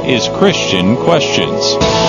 is Christian Questions.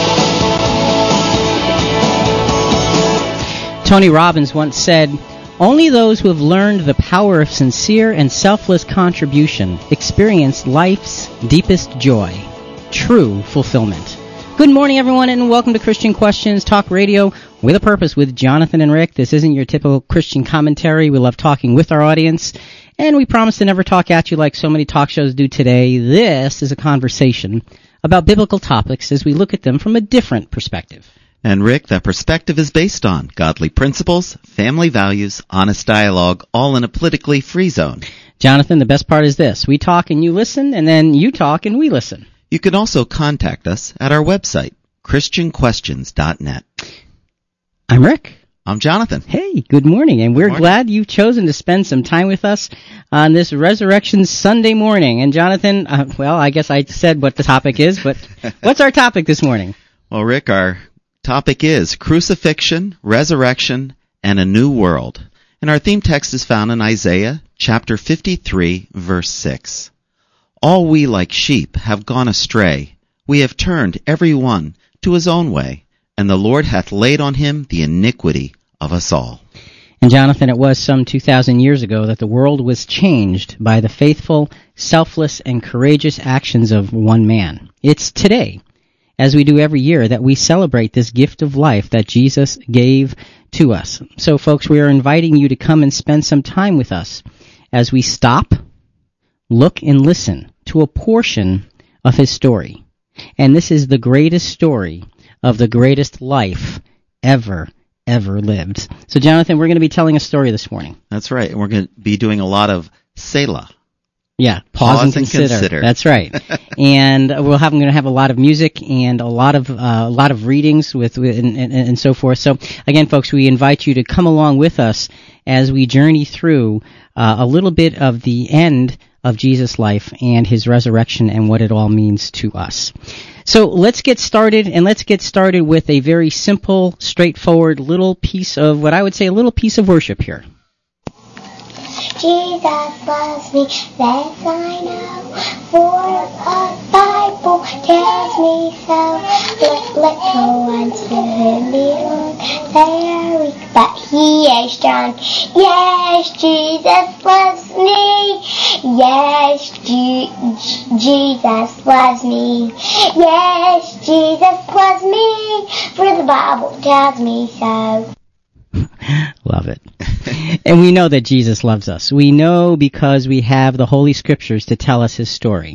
Tony Robbins once said, "Only those who have learned the power of sincere and selfless contribution experience life's deepest joy, true fulfillment." Good morning, everyone, and welcome to Christian Questions, talk radio with a purpose with Jonathan and Rick. This isn't your typical Christian commentary. We love talking with our audience, and we promise to never talk at you like so many talk shows do today. This is a conversation about biblical topics as we look at them from a different perspective. And Rick, that perspective is based on godly principles, family values, honest dialogue, all in a politically free zone. Jonathan, the best part is this. We talk and you listen, and then you talk and we listen. You can also contact us at our website, ChristianQuestions.net. I'm Rick. I'm Jonathan. Hey, good morning, and we're glad you've chosen to spend some time with us on this Resurrection Sunday morning. And Jonathan, well, I guess I said what the topic is, but what's our topic this morning? Well, Rick, our topic is crucifixion, resurrection, and a new world. And our theme text is found in Isaiah chapter 53, verse 6. All we like sheep have gone astray. We have turned every one to his own way, and the Lord hath laid on him the iniquity of us all. And Jonathan, it was some 2,000 years ago that the world was changed by the faithful, selfless, and courageous actions of one man. It's today, as we do every year, that we celebrate this gift of life that Jesus gave to us. So, folks, we are inviting you to come and spend some time with us as we stop, look, and listen to a portion of his story. And this is the greatest story of the greatest life ever lived. So, Jonathan, we're going to be telling a story this morning. That's right. And we're going to be doing a lot of Selah. Yeah, pause and consider. That's right. And we're going to have a lot of music and a lot of readings with and so forth. So again, folks, we invite you to come along with us as we journey through a little bit of the end of Jesus' life and his resurrection and what it all means to us. So let's get started, and let's get started with a very simple, straightforward little piece of what I would say a little piece of worship here. Jesus loves me, that I know, for the Bible tells me so. Little ones who belong, they are weak, but he is strong. Yes, Jesus loves me. Yes, Jesus loves me. Yes, Jesus loves me, for the Bible tells me so. Love it. And we know that Jesus loves us. We know because we have the Holy Scriptures to tell us his story.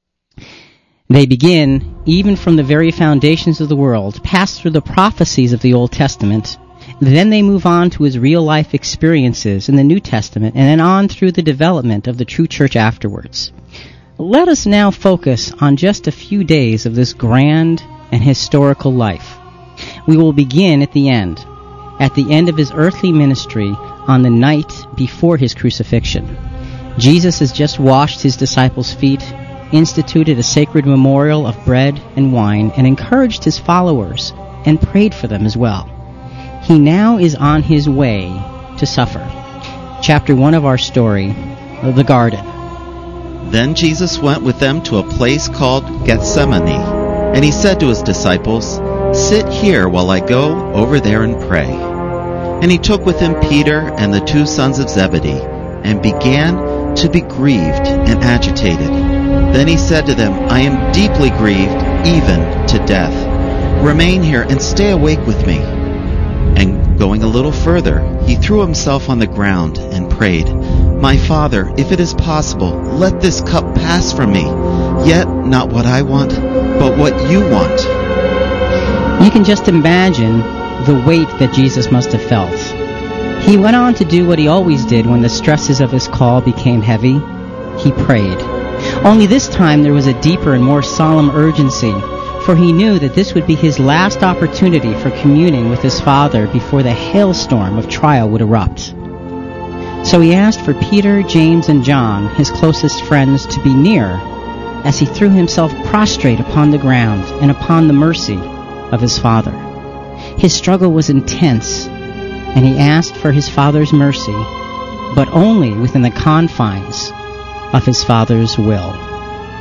They begin even from the very foundations of the world, pass through the prophecies of the Old Testament, then they move on to his real-life experiences in the New Testament, and then on through the development of the true church afterwards. Let us now focus on just a few days of this grand and historical life. We will begin at the end of his earthly ministry on the night before his crucifixion. Jesus has just washed his disciples' feet, instituted a sacred memorial of bread and wine, and encouraged his followers and prayed for them as well. He now is on his way to suffer. Chapter 1 of our story, the garden. Then Jesus went with them to a place called Gethsemane, and he said to his disciples, "Sit here while I go over there and pray." And he took with him Peter and the 2 sons of Zebedee, and began to be grieved and agitated. Then he said to them, "I am deeply grieved, even to death. Remain here and stay awake with me." And going a little further, he threw himself on the ground and prayed, "My Father, if it is possible, let this cup pass from me. Yet not what I want, but what you want." You can just imagine the weight that Jesus must have felt. He went on to do what he always did when the stresses of his call became heavy. He prayed. Only this time there was a deeper and more solemn urgency, for he knew that this would be his last opportunity for communing with his Father before the hailstorm of trial would erupt. So he asked for Peter, James, and John, his closest friends, to be near as he threw himself prostrate upon the ground and upon the mercy of his Father. His struggle was intense, and he asked for his Father's mercy, but only within the confines of his Father's will.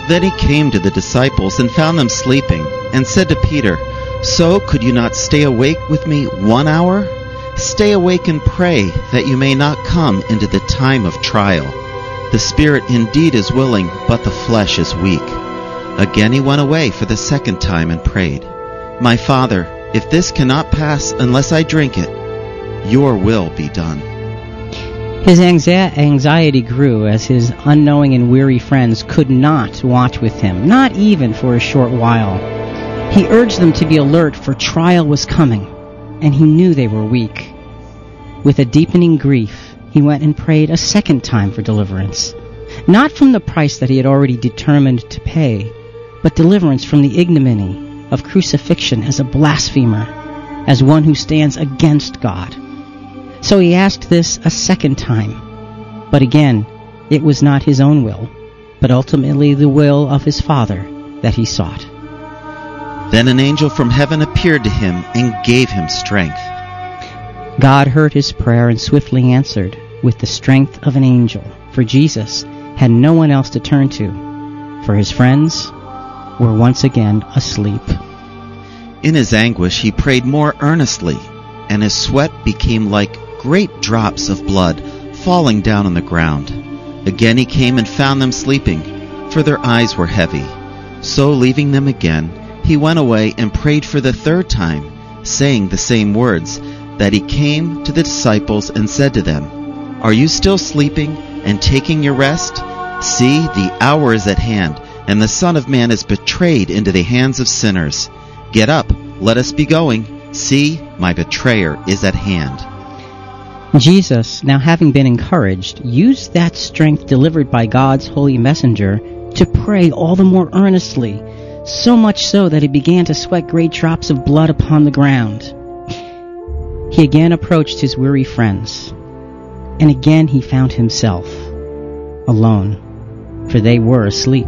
Then he came to the disciples and found them sleeping, and said to Peter, "So could you not stay awake with me 1 hour? Stay awake and pray, that you may not come into the time of trial. The spirit indeed is willing, but the flesh is weak." Again he went away for the second time and prayed, "My Father, if this cannot pass unless I drink it, your will be done." His anxiety grew as his unknowing and weary friends could not watch with him, not even for a short while. He urged them to be alert, for trial was coming, and he knew they were weak. With a deepening grief, he went and prayed a second time for deliverance, not from the price that he had already determined to pay, but deliverance from the ignominy of crucifixion as a blasphemer, as one who stands against God. So he asked this a second time, but again it was not his own will, but ultimately the will of his Father that he sought. Then an angel from heaven appeared to him and gave him strength. God heard his prayer and swiftly answered with the strength of an angel, for Jesus had no one else to turn to, for his friends were once again asleep. In his anguish he prayed more earnestly, and his sweat became like great drops of blood falling down on the ground. Again he came and found them sleeping, for their eyes were heavy. So leaving them again, he went away and prayed for the third time, saying the same words. That he came to the disciples and said to them, "Are you still sleeping and taking your rest? See, the hour is at hand, and the Son of Man is betrayed into the hands of sinners. Get up, let us be going. See, my betrayer is at hand." Jesus, now having been encouraged, used that strength delivered by God's holy messenger to pray all the more earnestly, so much so that he began to sweat great drops of blood upon the ground. He again approached his weary friends, and again he found himself alone, for they were asleep.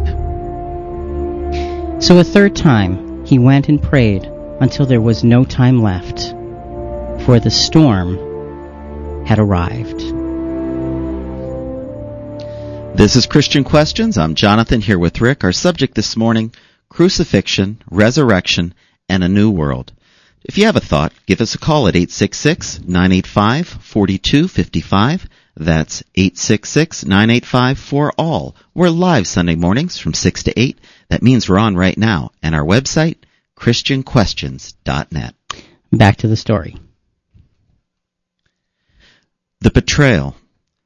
So a third time he went and prayed until there was no time left, for the storm had arrived. This is Christian Questions. I'm Jonathan here with Rick. Our subject this morning, crucifixion, resurrection, and a new world. If you have a thought, give us a call at 866-985-4255. That's 866-985-4ALL. We're live Sunday mornings from 6 to 8. That means we're on right now. And our website, christianquestions.net. Back to the story. The betrayal.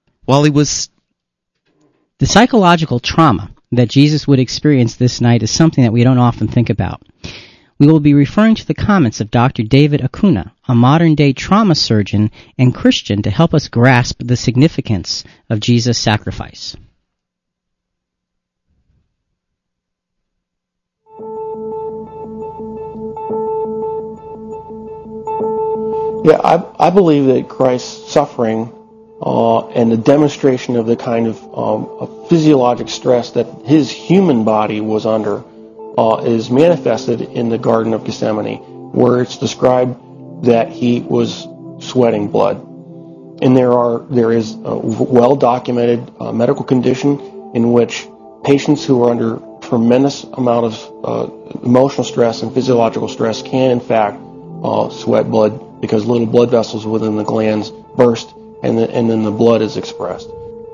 The psychological trauma that Jesus would experience this night is something that we don't often think about. We will be referring to the comments of Dr. David Acuna, a modern-day trauma surgeon and Christian, to help us grasp the significance of Jesus' sacrifice. Yeah, I believe that Christ's suffering and the demonstration of the kind of physiologic stress that his human body was under is manifested in the Garden of Gethsemane, where it's described that he was sweating blood. And there is a well-documented medical condition in which patients who are under tremendous amount of emotional stress and physiological stress can, in fact, sweat blood because little blood vessels within the glands burst and then the blood is expressed.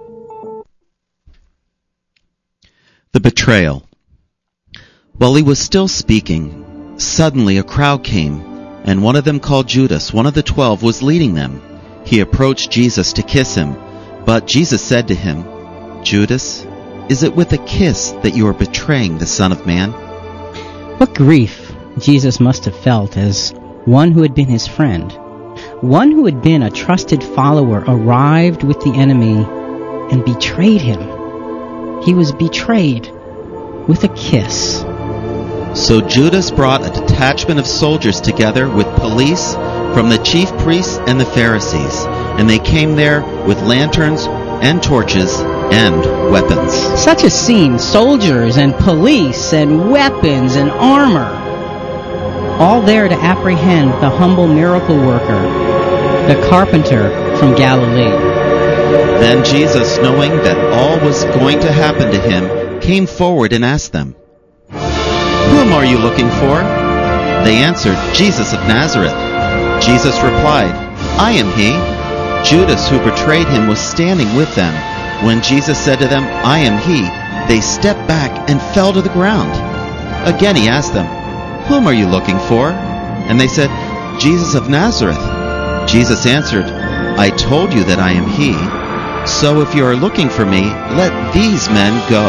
The betrayal. While he was still speaking, suddenly a crowd came, and one of them, called Judas, one of the 12, was leading them. He approached Jesus to kiss him, but Jesus said to him, "Judas, is it with a kiss that you are betraying the Son of Man?" What grief Jesus must have felt as one who had been his friend, one who had been a trusted follower, arrived with the enemy and betrayed him. He was betrayed with a kiss. So Judas brought a detachment of soldiers together with police from the chief priests and the Pharisees, and they came there with lanterns and torches and weapons. Such a scene, soldiers and police and weapons and armor, all there to apprehend the humble miracle worker, the carpenter from Galilee. Then Jesus, knowing that all was going to happen to him, came forward and asked them, "Whom are you looking for?" They answered, "Jesus of Nazareth." Jesus replied, "I am he." Judas, who betrayed him, was standing with them. When Jesus said to them, "I am he," they stepped back and fell to the ground. Again he asked them, "Whom are you looking for?" And they said, "Jesus of Nazareth." Jesus answered, "I told you that I am he. So if you are looking for me, let these men go."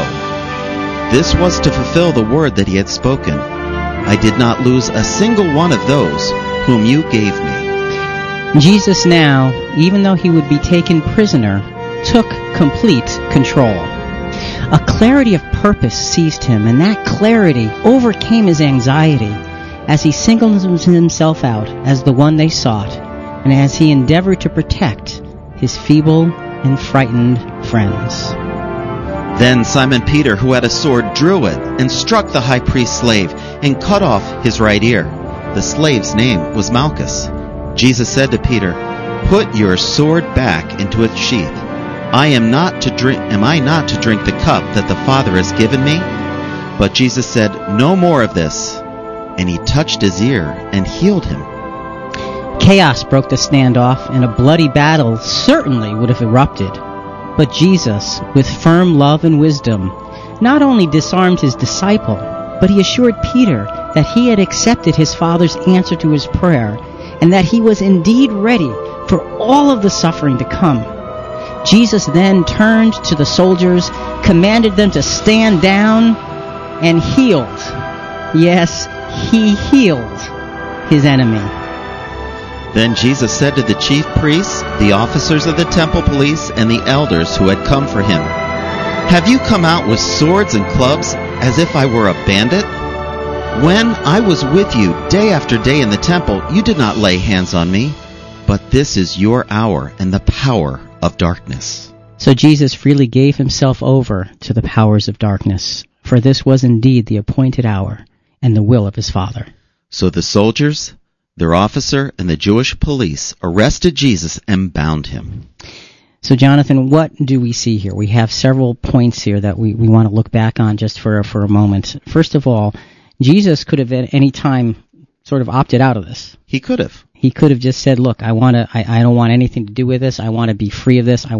This was to fulfill the word that he had spoken. "I did not lose a single one of those whom you gave me." Jesus now, even though he would be taken prisoner, took complete control. A clarity of purpose seized him, and that clarity overcame his anxiety as he singled himself out as the one they sought, and as he endeavored to protect his feeble and frightened friends. Then Simon Peter, who had a sword, drew it and struck the high priest's slave and cut off his right ear. The slave's name was Malchus. Jesus said to Peter, "Put your sword back into its sheath. Am I not to drink the cup that the Father has given me?" But Jesus said, "No more of this." And he touched his ear and healed him. Chaos broke the standoff, and a bloody battle certainly would have erupted. But Jesus, with firm love and wisdom, not only disarmed his disciple, but he assured Peter that he had accepted his Father's answer to his prayer, and that he was indeed ready for all of the suffering to come. Jesus then turned to the soldiers, commanded them to stand down, and healed. Yes, he healed his enemy. Then Jesus said to the chief priests, the officers of the temple police, and the elders who had come for him, "Have you come out with swords and clubs as if I were a bandit? When I was with you day after day in the temple, you did not lay hands on me, but this is your hour and the power of darkness." So Jesus freely gave himself over to the powers of darkness, for this was indeed the appointed hour and the will of his Father. So the soldiers, their officer, and the Jewish police arrested Jesus and bound him. So Jonathan, what do we see here? We have several points here that we want to look back on just for a moment. First of all, Jesus could have at any time sort of opted out of this. He could have. He could have just said, "Look, I don't want anything to do with this. I want to be free of this.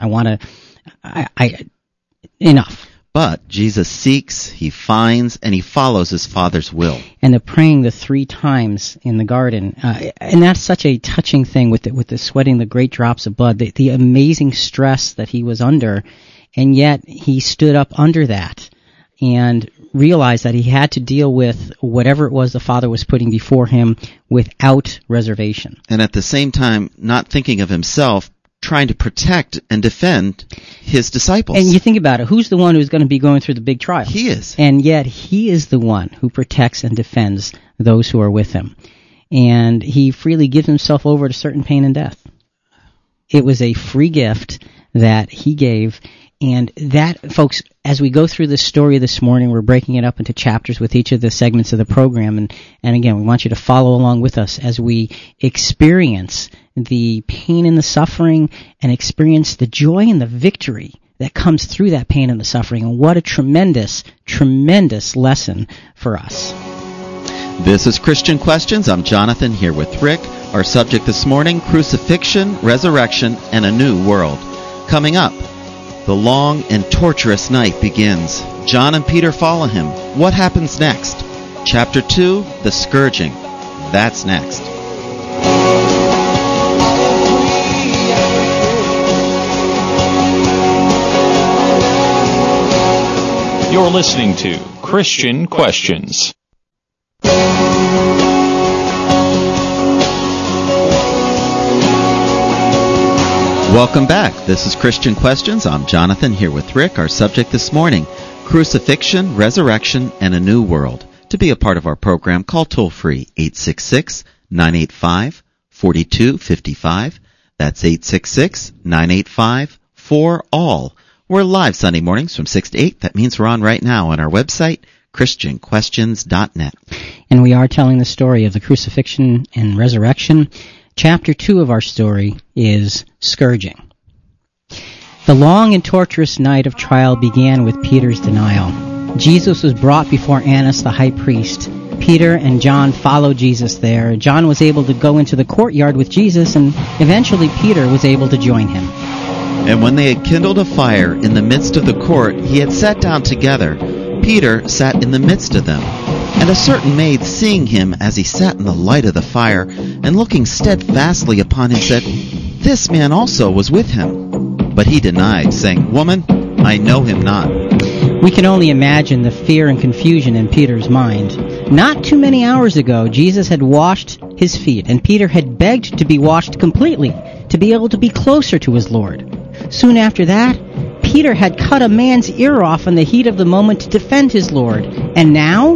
Enough." But Jesus seeks, he finds, and he follows his Father's will. And the praying the 3 times in the garden, and that's such a touching thing with the sweating the great drops of blood, the amazing stress that he was under, and yet he stood up under that and realized that he had to deal with whatever it was the Father was putting before him without reservation. And at the same time, not thinking of himself, trying to protect and defend his disciples. And you think about it, who's the one who's going to be going through the big trial? He is. And yet he is the one who protects and defends those who are with him. And he freely gives himself over to certain pain and death. It was a free gift that he gave. And that, folks, as we go through this story this morning, we're breaking it up into chapters with each of the segments of the program. And again, we want you to follow along with us as we experience the pain and the suffering and experience the joy and the victory that comes through that pain and the suffering. And what a tremendous, tremendous lesson for us. This is Christian Questions. I'm Jonathan, here with Rick. Our subject this morning, crucifixion, resurrection, and a new world. Coming up, the long and torturous night begins. John and Peter follow him. What happens next? Chapter 2, the scourging. That's next. You're listening to Christian Questions. Welcome back. This is Christian Questions. I'm Jonathan, here with Rick. Our subject this morning, crucifixion, resurrection, and a new world. To be a part of our program, call toll-free 866-985-4255. That's 866-985-4ALL. We're live Sunday mornings from 6 to 8. That means we're on right now on our website, ChristianQuestions.net. And we are telling the story of the crucifixion and resurrection. Chapter 2 of our story is scourging. The long and torturous night of trial began with Peter's denial. Jesus was brought before Annas the high priest. Peter and John followed Jesus there. John was able to go into the courtyard with Jesus, and eventually Peter was able to join him. And when they had kindled a fire in the midst of the court, he had sat down together. Peter sat in the midst of them. And a certain maid, seeing him as he sat in the light of the fire, and looking steadfastly upon him, said, "This man also was with him." But he denied, saying, "Woman, I know him not." We can only imagine the fear and confusion in Peter's mind. Not too many hours ago, Jesus had washed his feet, and Peter had begged to be washed completely, to be able to be closer to his Lord. Soon after that, Peter had cut a man's ear off in the heat of the moment to defend his Lord. And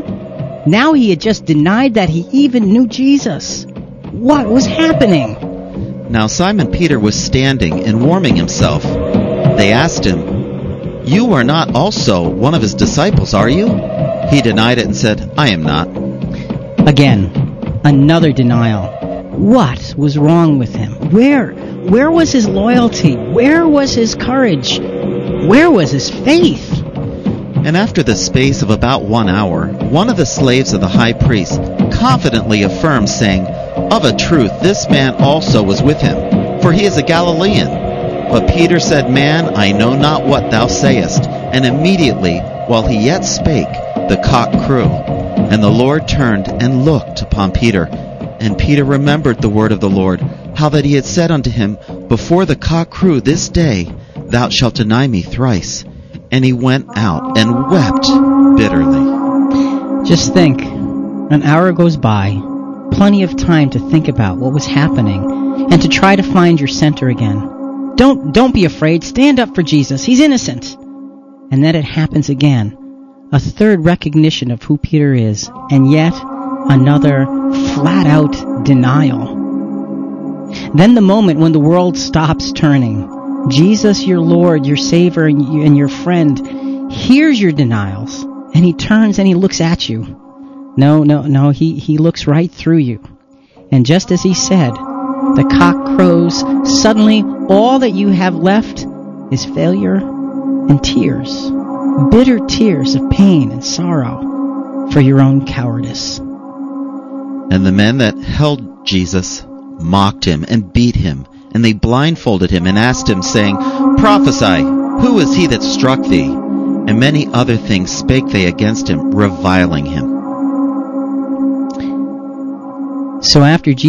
now he had just denied that he even knew Jesus. What was happening? Now Simon Peter was standing and warming himself. They asked him, "You are not also one of his disciples, are you?" He denied it and said, "I am not." Again, another denial. What was wrong with him? Where was his loyalty? Where was his courage? Where was his faith? And after the space of about 1 hour, one of the slaves of the high priest confidently affirmed, saying, "Of a truth, this man also was with him, for he is a Galilean." But Peter said, "Man, I know not what thou sayest." And immediately, while he yet spake, the cock crew. And the Lord turned and looked upon Peter. And Peter remembered the word of the Lord, how that he had said unto him, "Before the cock crew this day, thou shalt deny me thrice." And he went out and wept bitterly. Just think, an hour goes by, plenty of time to think about what was happening and to try to find your center again. Don't be afraid. Stand up for Jesus. He's innocent. And then it happens again. A third recognition of who Peter is, and yet another flat-out denial. Then the moment when the world stops turning. Jesus, your Lord, your Savior, and your friend, hears your denials, and he turns and he looks at you. No, he looks right through you. And just as he said, the cock crows. Suddenly, all that you have left is failure and tears. Bitter tears of pain and sorrow for your own cowardice. And the men that held Jesus mocked him and beat him, and they blindfolded him and asked him, saying, "Prophesy, who is he that struck thee?" And many other things spake they against him, reviling him. So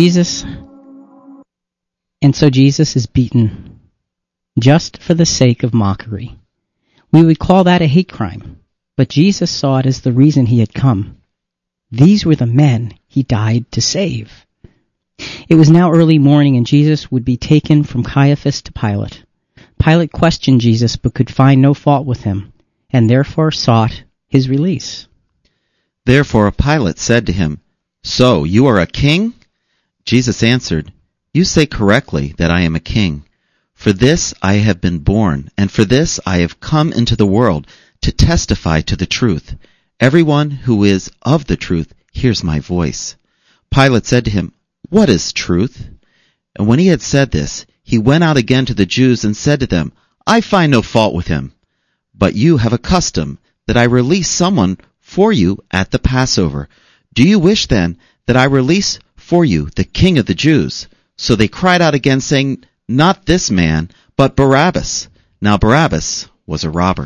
Jesus is beaten, just for the sake of mockery. We would call that a hate crime, but Jesus saw it as the reason he had come. These were the men he died to save. It was now early morning, and Jesus would be taken from Caiaphas to Pilate. Pilate questioned Jesus, but could find no fault with him, and therefore sought his release. Therefore Pilate said to him, "So you are a king?" Jesus answered, "You say correctly that I am a king. For this I have been born, and for this I have come into the world, to testify to the truth. Everyone who is of the truth hears my voice." Pilate said to him, "What is truth?" And when he had said this, he went out again to the Jews and said to them, "I find no fault with him. But you have a custom that I release someone for you at the Passover. Do you wish then that I release for you the King of the Jews?" So they cried out again, saying, "Not this man, but Barabbas." Now Barabbas was a robber.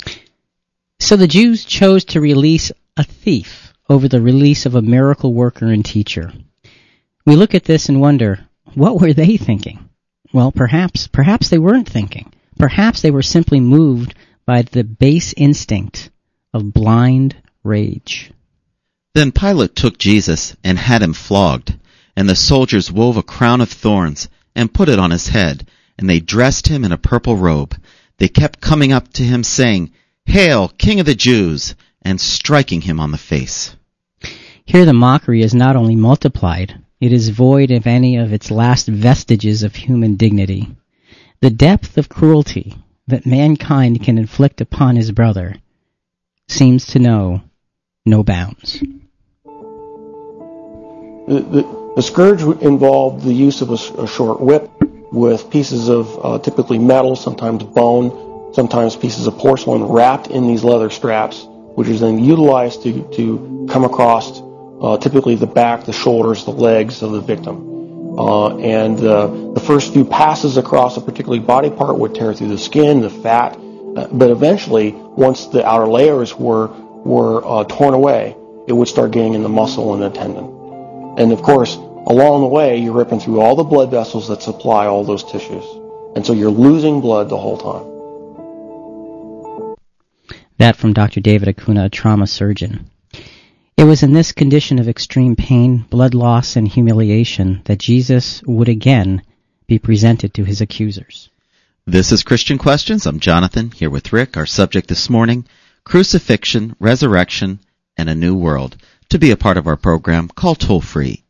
So the Jews chose to release a thief over the release of a miracle worker and teacher. We look at this and wonder, what were they thinking? Well, perhaps they weren't thinking. Perhaps they were simply moved by the base instinct of blind rage. Then Pilate took Jesus and had him flogged, and the soldiers wove a crown of thorns and put it on his head, and they dressed him in a purple robe. They kept coming up to him, saying, "Hail, King of the Jews!" and striking him on the face. Here the mockery is not only multiplied, it is void of any of its last vestiges of human dignity. The depth of cruelty that mankind can inflict upon his brother seems to know no bounds. The scourge involved the use of a short whip, with pieces of typically metal, sometimes bone, sometimes pieces of porcelain wrapped in these leather straps, which is then utilized to come across typically the back, the shoulders, the legs of the victim. And the first few passes across a particular body part would tear through the skin, the fat, but eventually, once the outer layers were torn away, it would start getting in the muscle and the tendon. And of course, along the way, you're ripping through all the blood vessels that supply all those tissues. And so you're losing blood the whole time. That from Dr. David Acuna, a trauma surgeon. It was in this condition of extreme pain, blood loss, and humiliation that Jesus would again be presented to his accusers. This is Christian Questions. I'm Jonathan, here with Rick. Our subject this morning, crucifixion, resurrection, and a new world. To be a part of our program, call toll-free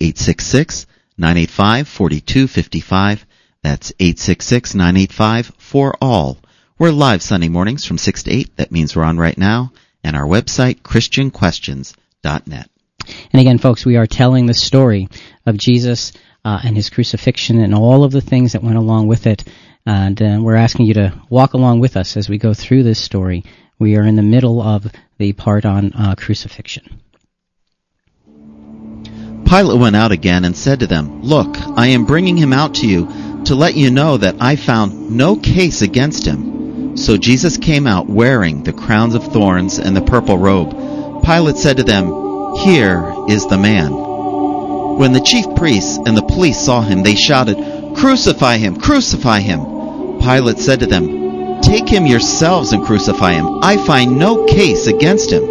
866-985-4255. That's 866-985-4ALL. We're live Sunday mornings from 6 to 8. That means we're on right now. And our website, ChristianQuestions.net. And again, folks, we are telling the story of Jesus and his crucifixion and all of the things that went along with it. And we're asking you to walk along with us as we go through this story. We are in the middle of the part on crucifixion. Pilate went out again and said to them, "Look, I am bringing him out to you to let you know that I found no case against him." So Jesus came out wearing the crowns of thorns and the purple robe. Pilate said to them, "Here is the man." When the chief priests and the police saw him, they shouted, "Crucify him! Crucify him!" Pilate said to them, "Take him yourselves and crucify him. I find no case against him."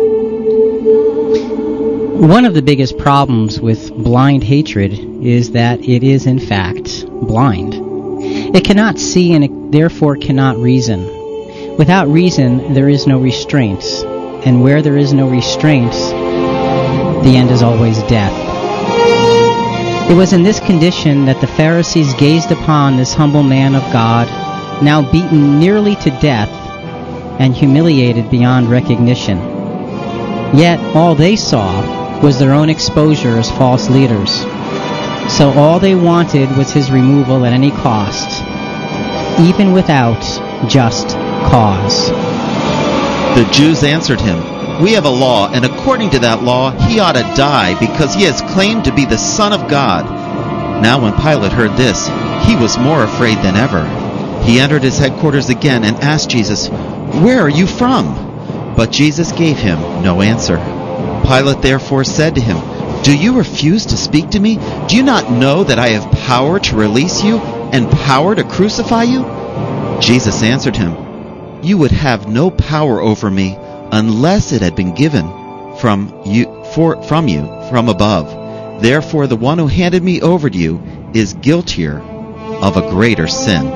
One of the biggest problems with blind hatred is that it is, in fact, blind. It cannot see and it therefore cannot reason. Without reason, there is no restraint. And where there is no restraint, the end is always death. It was in this condition that the Pharisees gazed upon this humble man of God, now beaten nearly to death and humiliated beyond recognition. Yet all they saw was their own exposure as false leaders. So all they wanted was his removal at any cost, even without just cause. The Jews answered him, "We have a law, and according to that law, he ought to die because he has claimed to be the Son of God." Now when Pilate heard this, he was more afraid than ever. He entered his headquarters again and asked Jesus, "Where are you from?" But Jesus gave him no answer. Pilate therefore said to him, "Do you refuse to speak to me? Do you not know that I have power to release you and power to crucify you?" Jesus answered him, "You would have no power over me unless it had been given from you from above. Therefore the one who handed me over to you is guiltier of a greater sin."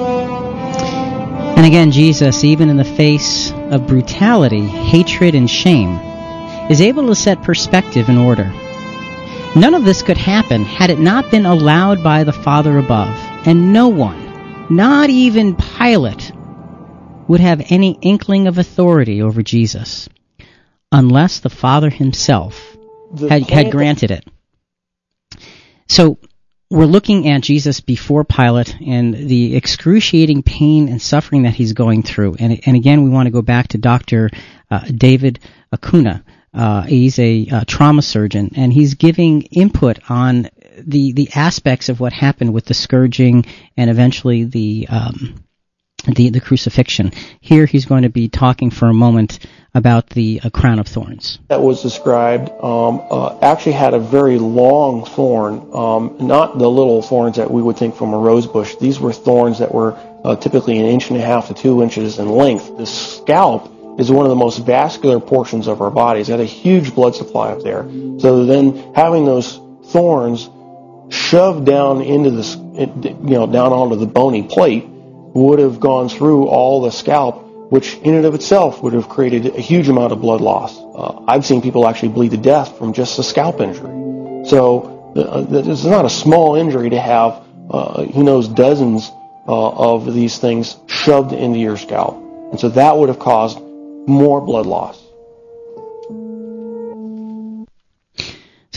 And again, Jesus, even in the face of brutality, hatred, and shame, is able to set perspective in order. None of this could happen had it not been allowed by the Father above, and no one, not even Pilate, would have any inkling of authority over Jesus unless the Father himself had granted it. So we're looking at Jesus before Pilate and the excruciating pain and suffering that he's going through. And again, we want to go back to Dr. David Acuna. He's a trauma surgeon, and he's giving input on the aspects of what happened with the scourging and eventually the crucifixion. Here he's going to be talking for a moment about the crown of thorns. That was described actually had a very long thorn, not the little thorns that we would think from a rose bush. These were thorns that were typically 1.5 to 2 inches in length. The scalp is one of the most vascular portions of our bodies. It had a huge blood supply up there. So then having those thorns shoved down into this, down onto the bony plate would have gone through all the scalp, which in and of itself would have created a huge amount of blood loss. I've seen people actually bleed to death from just a scalp injury. So it's not a small injury to have, dozens of these things shoved into your scalp. And so that would have caused more blood loss. So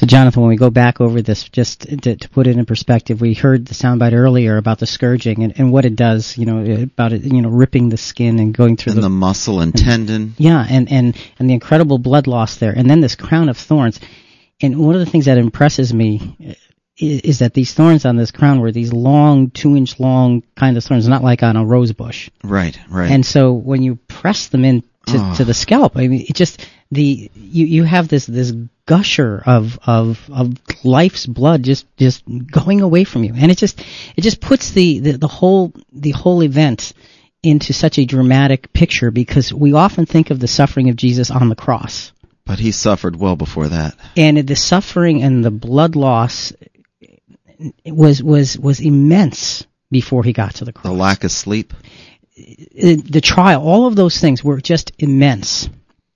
So, Jonathan, when we go back over this, just to put it in perspective, we heard the soundbite earlier about the scourging and what it does, about it, ripping the skin and going through the muscle and tendon. Yeah, and the incredible blood loss there. And then this crown of thorns. And one of the things that impresses me is that these thorns on this crown were these long, 2-inch long kind of thorns, not like on a rose bush. Right. And so when you press them in to the scalp, I mean, it just you have this gusher of life's blood just going away from you, and it just puts the whole event into such a dramatic picture, because we often think of the suffering of Jesus on the cross, but he suffered well before that, and the suffering and the blood loss was immense before he got to the cross. The lack of sleep, the trial, all of those things were just immense.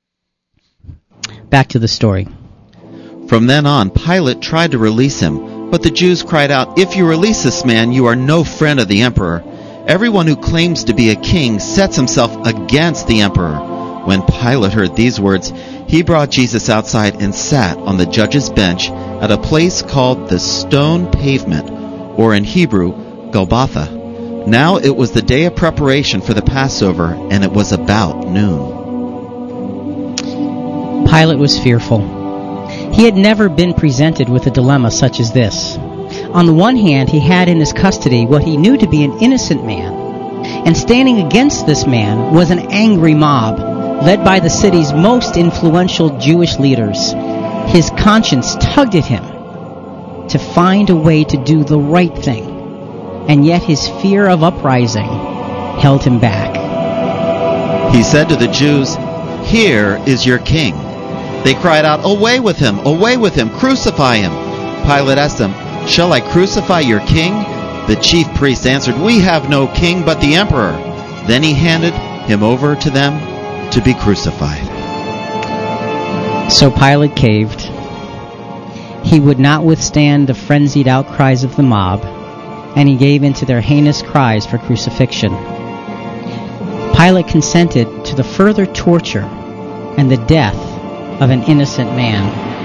Back to the story. From then on, Pilate tried to release him, but the Jews cried out, "If you release this man, you are no friend of the emperor. Everyone who claims to be a king sets himself against the emperor." When Pilate heard these words, he brought Jesus outside and sat on the judge's bench at a place called the Stone Pavement, or in Hebrew, Golgotha. Now it was the day of preparation for the Passover, and it was about noon. Pilate was fearful. He had never been presented with a dilemma such as this. On the one hand, he had in his custody what he knew to be an innocent man, and standing against this man was an angry mob, led by the city's most influential Jewish leaders. His conscience tugged at him to find a way to do the right thing, and yet his fear of uprising held him back. He said to the Jews, "Here is your king." They cried out, "Away with him! Away with him! Crucify him!" Pilate asked them, "Shall I crucify your king?" The chief priests answered, "We have no king but the emperor." Then he handed him over to them to be crucified. So Pilate caved. He would not withstand the frenzied outcries of the mob, and he gave in to their heinous cries for crucifixion. Pilate consented to the further torture and the death of an innocent man.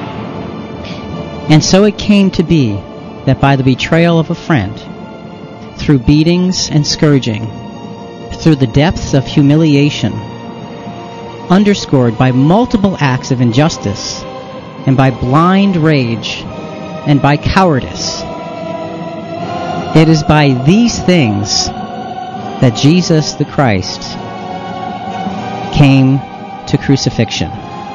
And so it came to be that by the betrayal of a friend, through beatings and scourging, through the depths of humiliation, underscored by multiple acts of injustice, and by blind rage, and by cowardice, it is by these things that Jesus the Christ came to crucifixion.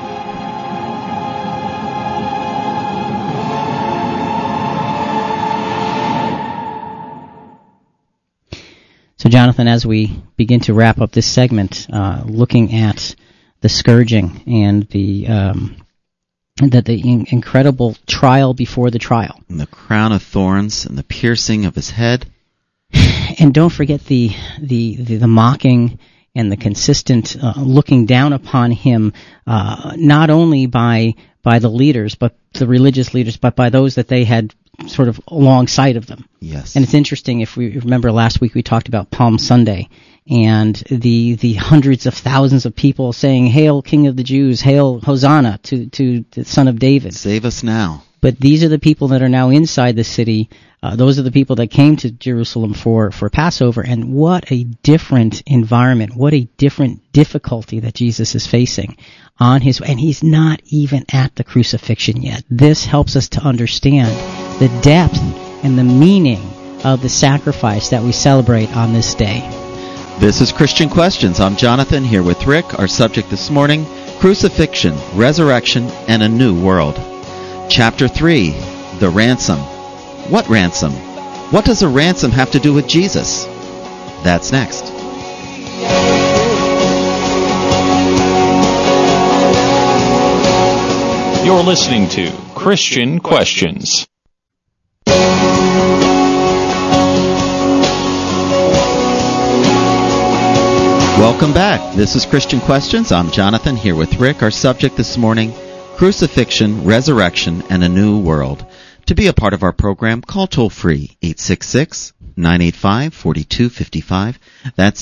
So, Jonathan, as we begin to wrap up this segment, looking at the scourging and the incredible trial before the trial, and the crown of thorns and the piercing of his head, and don't forget the mocking and the consistent looking down upon him, not only by the leaders, but the religious leaders, but by those that they had sort of alongside of them. Yes. And it's interesting, if we remember last week we talked about Palm Sunday and the hundreds of thousands of people saying, "Hail, King of the Jews, hail, Hosanna to the Son of David. Save us now." But these are the people that are now inside the city. Those are the people that came to Jerusalem for Passover. And what a different environment, what a different difficulty that Jesus is facing on his way. And he's not even at the crucifixion yet. This helps us to understand the depth and the meaning of the sacrifice that we celebrate on this day. This is Christian Questions. I'm Jonathan, here with Rick. Our subject this morning, crucifixion, resurrection, and a new world. Chapter 3, the ransom. What ransom? What does a ransom have to do with Jesus? That's next. You're listening to Christian Questions. Welcome back. This is Christian Questions. I'm Jonathan, here with Rick. Our subject this morning, crucifixion, resurrection, and a new world. To be a part of our program, call toll-free 866-985-4255. That's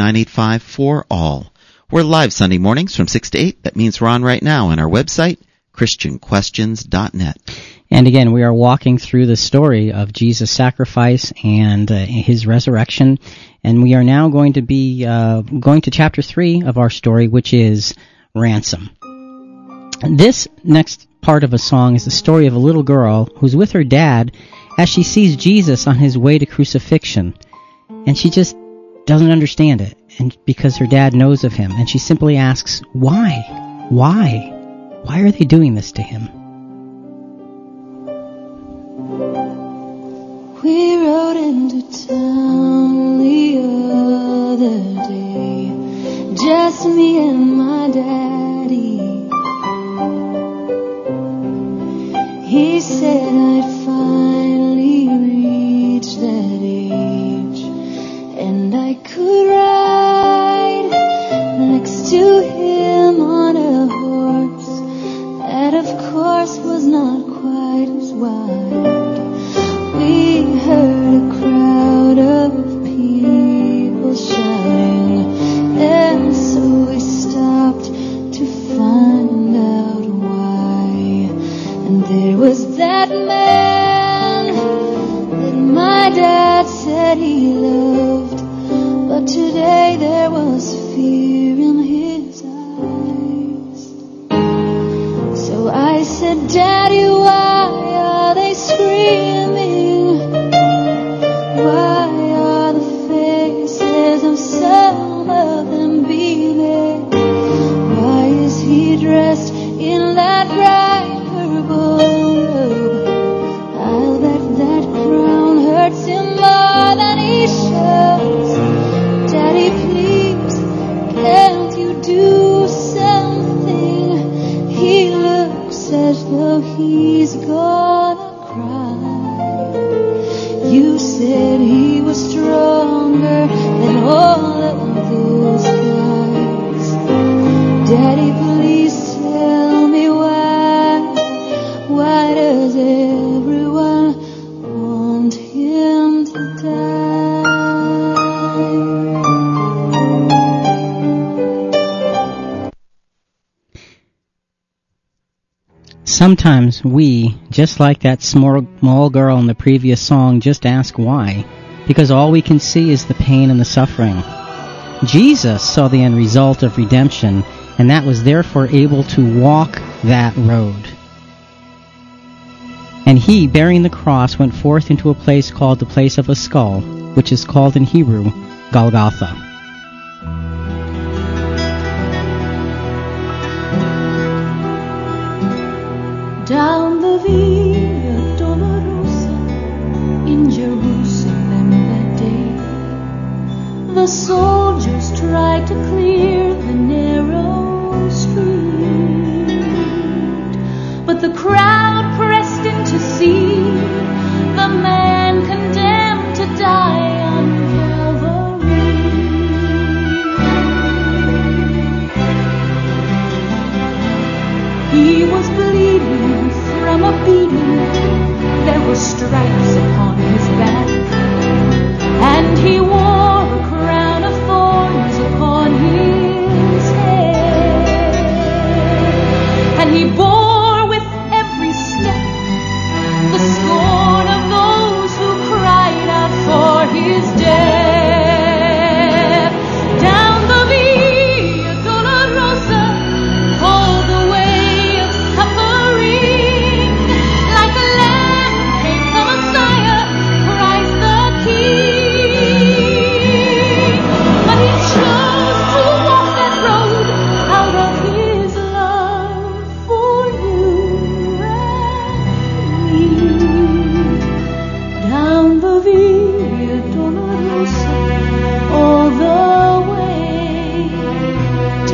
866-985-4ALL. We're live Sunday mornings from 6 to 8. That means we're on right now on our website, ChristianQuestions.net. And again, we are walking through the story of Jesus' sacrifice and his resurrection. And we are now going to be going to chapter 3 of our story, which is Ransom. This next part of a song is the story of a little girl who's with her dad as she sees Jesus on his way to crucifixion. And she just doesn't understand it, and because her dad knows of him. And she simply asks, why? Why? Why are they doing this to him? We rode into town the other day, just me and my daddy. He said I'd finally reached that age, and I could ride next to him on a horse that of course was not quite as wide. We heard a crowd of people shouting, and so we stopped to find out why. And there was that man that my dad said he loved, but today there was fear in his eyes. So I said, Daddy, why are they screaming? Why are the faces of some of them beaming? Why is he dressed in that bright purple robe? I'll bet that crown hurts him more than he shows. Daddy, please, can't you do something? He looks as though he's gonna cry. You said he was stronger than all of those guys. Daddy, please tell me why. Why does everyone want him to die? Sometimes we, just like that small girl in the previous song, just ask why, because all we can see is the pain and the suffering. Jesus saw the end result of redemption, and that was therefore able to walk that road. And he, bearing the cross, went forth into a place called the place of a skull, which is called in Hebrew Golgotha. Down the Via Dolorosa in Jerusalem that day, the soldiers tried to clear the narrow street, but the crowd pressed in to see the man condemned to die on Calvary. He was bleeding from a beating, there were stripes upon his back, and he wore a crown of thorns upon his head, and he bore with every step the scorn of those who cried out for his death. Down the Via Dolorosa, all the way of suffering, like a lamb came the Messiah, Christ the King. But he chose to walk that road out of his love for you and me. Down the Via Dolorosa, all the way to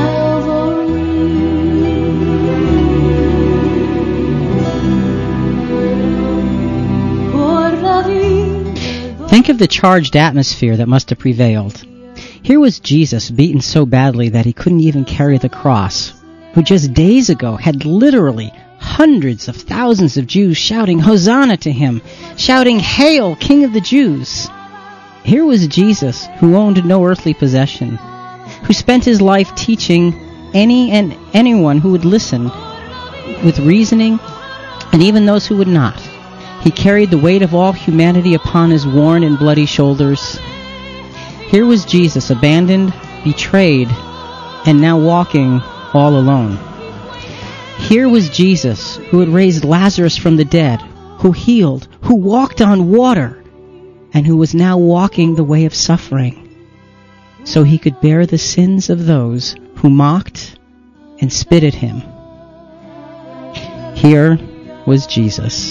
Calvary. Think of the charged atmosphere that must have prevailed. Here was Jesus beaten so badly that he couldn't even carry the cross, who just days ago had literally hundreds of thousands of Jews shouting Hosanna to him, shouting, Hail, King of the Jews. Here was Jesus, who owned no earthly possession, who spent his life teaching any and anyone who would listen with reasoning, and even those who would not. He carried the weight of all humanity upon his worn and bloody shoulders. Here was Jesus, abandoned, betrayed, and now walking all alone. Here was Jesus, who had raised Lazarus from the dead, who healed, who walked on water, and who was now walking the way of suffering, so he could bear the sins of those who mocked and spit at him. Here was Jesus.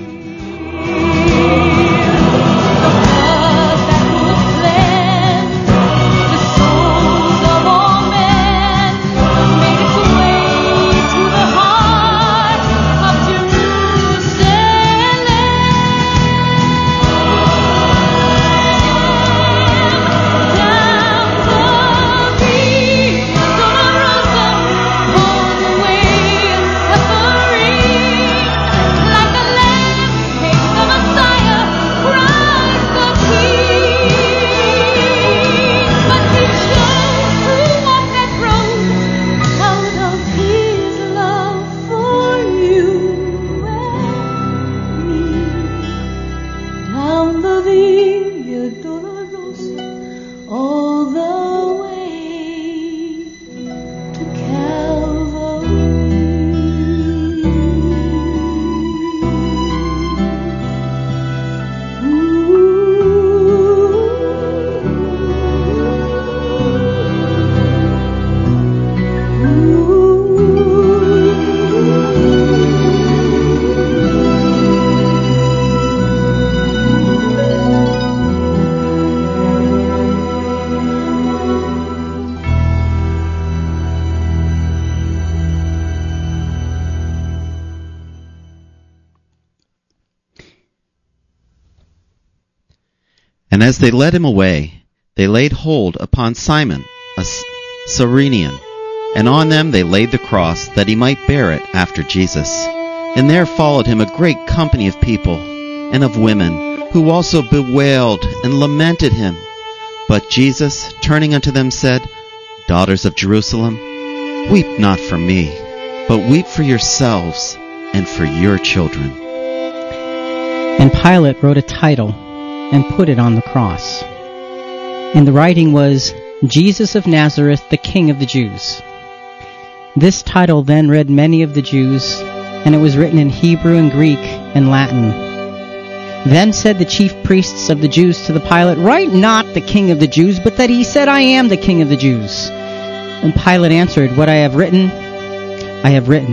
And as they led him away, they laid hold upon Simon, a Cyrenian, and on them they laid the cross, that he might bear it after Jesus. And there followed him a great company of people, and of women, who also bewailed and lamented him. But Jesus, turning unto them, said, Daughters of Jerusalem, weep not for me, but weep for yourselves and for your children. And Pilate wrote a title and put it on the cross. And the writing was, Jesus of Nazareth, the King of the Jews. This title then read many of the Jews, and it was written in Hebrew and Greek and Latin. Then said the chief priests of the Jews to the Pilate, Write not the King of the Jews, but that he said, I am the King of the Jews. And Pilate answered, What I have written, I have written.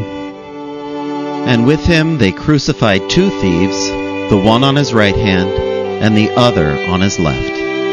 And with him they crucified 2 thieves, the one on his right hand, and the other on his left.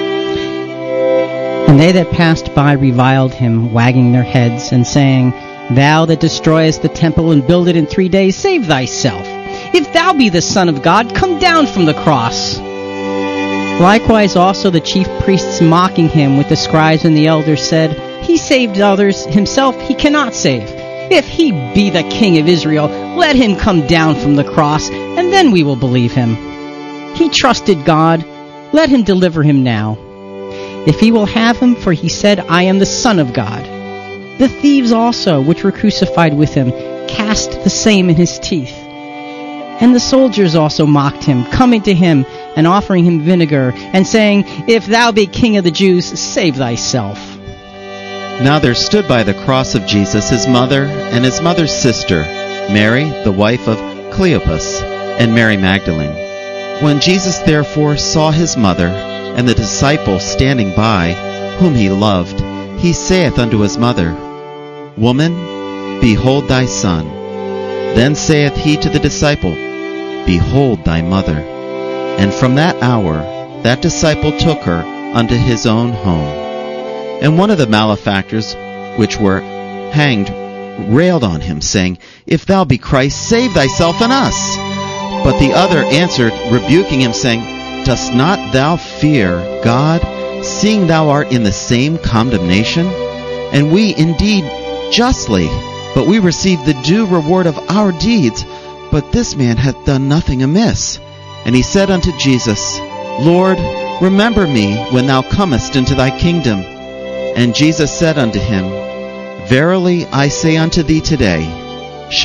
And they that passed by reviled him, wagging their heads, and saying, Thou that destroyest the temple and build it in 3 days, save thyself. If thou be the Son of God, come down from the cross. Likewise also the chief priests, mocking him with the scribes and the elders, said, He saved others, himself he cannot save. If he be the King of Israel, let him come down from the cross, and then we will believe him. He trusted God, let him deliver him now. If he will have him, for he said, I am the Son of God. The thieves also, which were crucified with him, cast the same in his teeth. And the soldiers also mocked him, coming to him and offering him vinegar, and saying, If thou be King of the Jews, save thyself. Now there stood by the cross of Jesus his mother and his mother's sister, Mary, the wife of Cleopas, and Mary Magdalene. When Jesus therefore saw his mother, and the disciple standing by, whom he loved, he saith unto his mother, Woman, behold thy son. Then saith he to the disciple, Behold thy mother. And from that hour that disciple took her unto his own home. And one of the malefactors which were hanged railed on him, saying, If thou be Christ, save thyself and us. But the other answered, rebuking him, saying, Dost not thou fear God, seeing thou art in the same condemnation? And we indeed justly, but we receive the due reward of our deeds. But this man hath done nothing amiss. And he said unto Jesus, Lord, remember me when thou comest into thy kingdom. And Jesus said unto him, Verily I say unto thee today,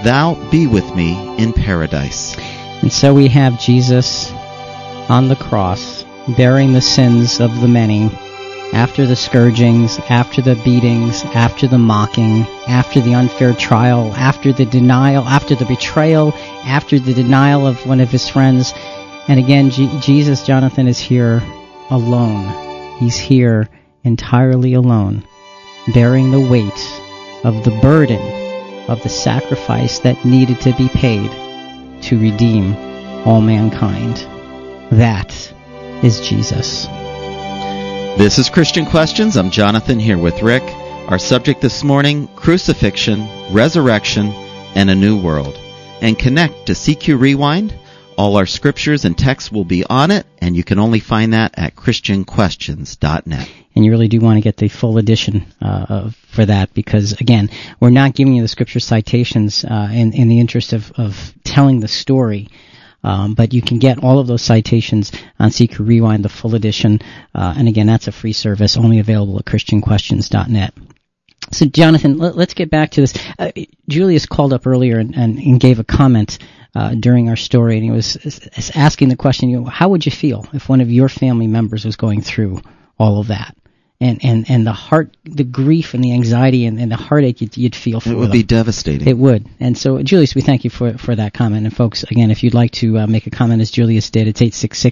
thou be with me in paradise. And so we have Jesus on the cross, bearing the sins of the many, after the scourgings, after the beatings, after the mocking, after the unfair trial, after the denial, after the betrayal, after the denial of one of his friends. And again, Jesus, Jonathan, is here alone. He's here entirely alone, bearing the weight of the burden of the sacrifice that needed to be paid to redeem all mankind. That is Jesus. This is Christian Questions. I'm Jonathan here with Rick. Our subject this morning, crucifixion, resurrection, and a new world. And connect to CQ Rewind. All our scriptures and texts will be on it, and you can only find that at ChristianQuestions.net. And you really do want to get the full edition for that, because, again, we're not giving you the scripture citations in the interest of telling the story. But you can get all of those citations on CQ Rewind, the full edition. And again, that's a free service, only available at ChristianQuestions.net. So, Jonathan, let's get back to this. Julius called up earlier and gave a comment during our story, and he was asking the question, how would you feel if one of your family members was going through all of that? And the grief and the anxiety and the heartache you'd feel for them. It would be devastating. It would. And so, Julius, we thank you for that comment. And folks, again, if you'd like to make a comment as Julius did, it's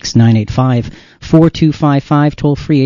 866-985-4255, toll free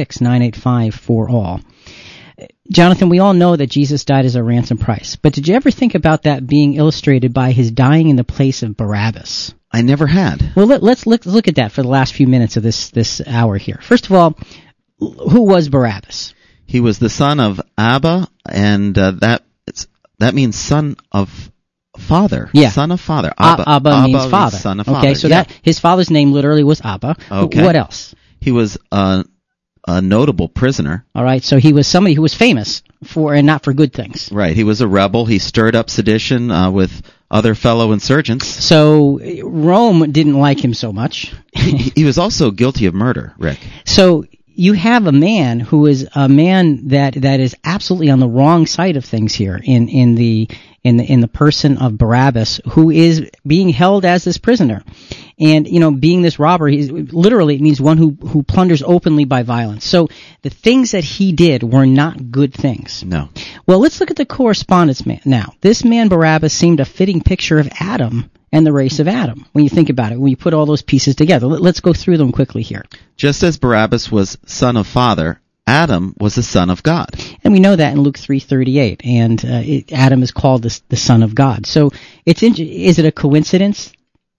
866-985-4ALL. Jonathan, we all know that Jesus died as a ransom price, but did you ever think about that being illustrated by his dying in the place of Barabbas? I never had. Well, let's look at that for the last few minutes of this hour here. First of all, who was Barabbas? He was the son of Abba, and that means son of father. Yeah. Son of father. Abba means father. Son of father. Okay, so that his father's name literally was Abba. Okay. What else? He was a notable prisoner. All right, so he was somebody who was famous for, and not for good things. Right. He was a rebel. He stirred up sedition with other fellow insurgents. So Rome didn't like him so much. He was also guilty of murder, Rick. So you have a man who is a man that is absolutely on the wrong side of things here in the person of Barabbas, who is being held as this prisoner. And, being this robber, literally it means one who plunders openly by violence. So the things that he did were not good things. No. Well, let's look at the correspondence now. This man Barabbas seemed a fitting picture of Adam and the race of Adam, when you think about it, when you put all those pieces together. Let's go through them quickly here. Just as Barabbas was son of father, Adam was the son of God. And we know that in Luke 3:38, and Adam is called the son of God. So is it a coincidence?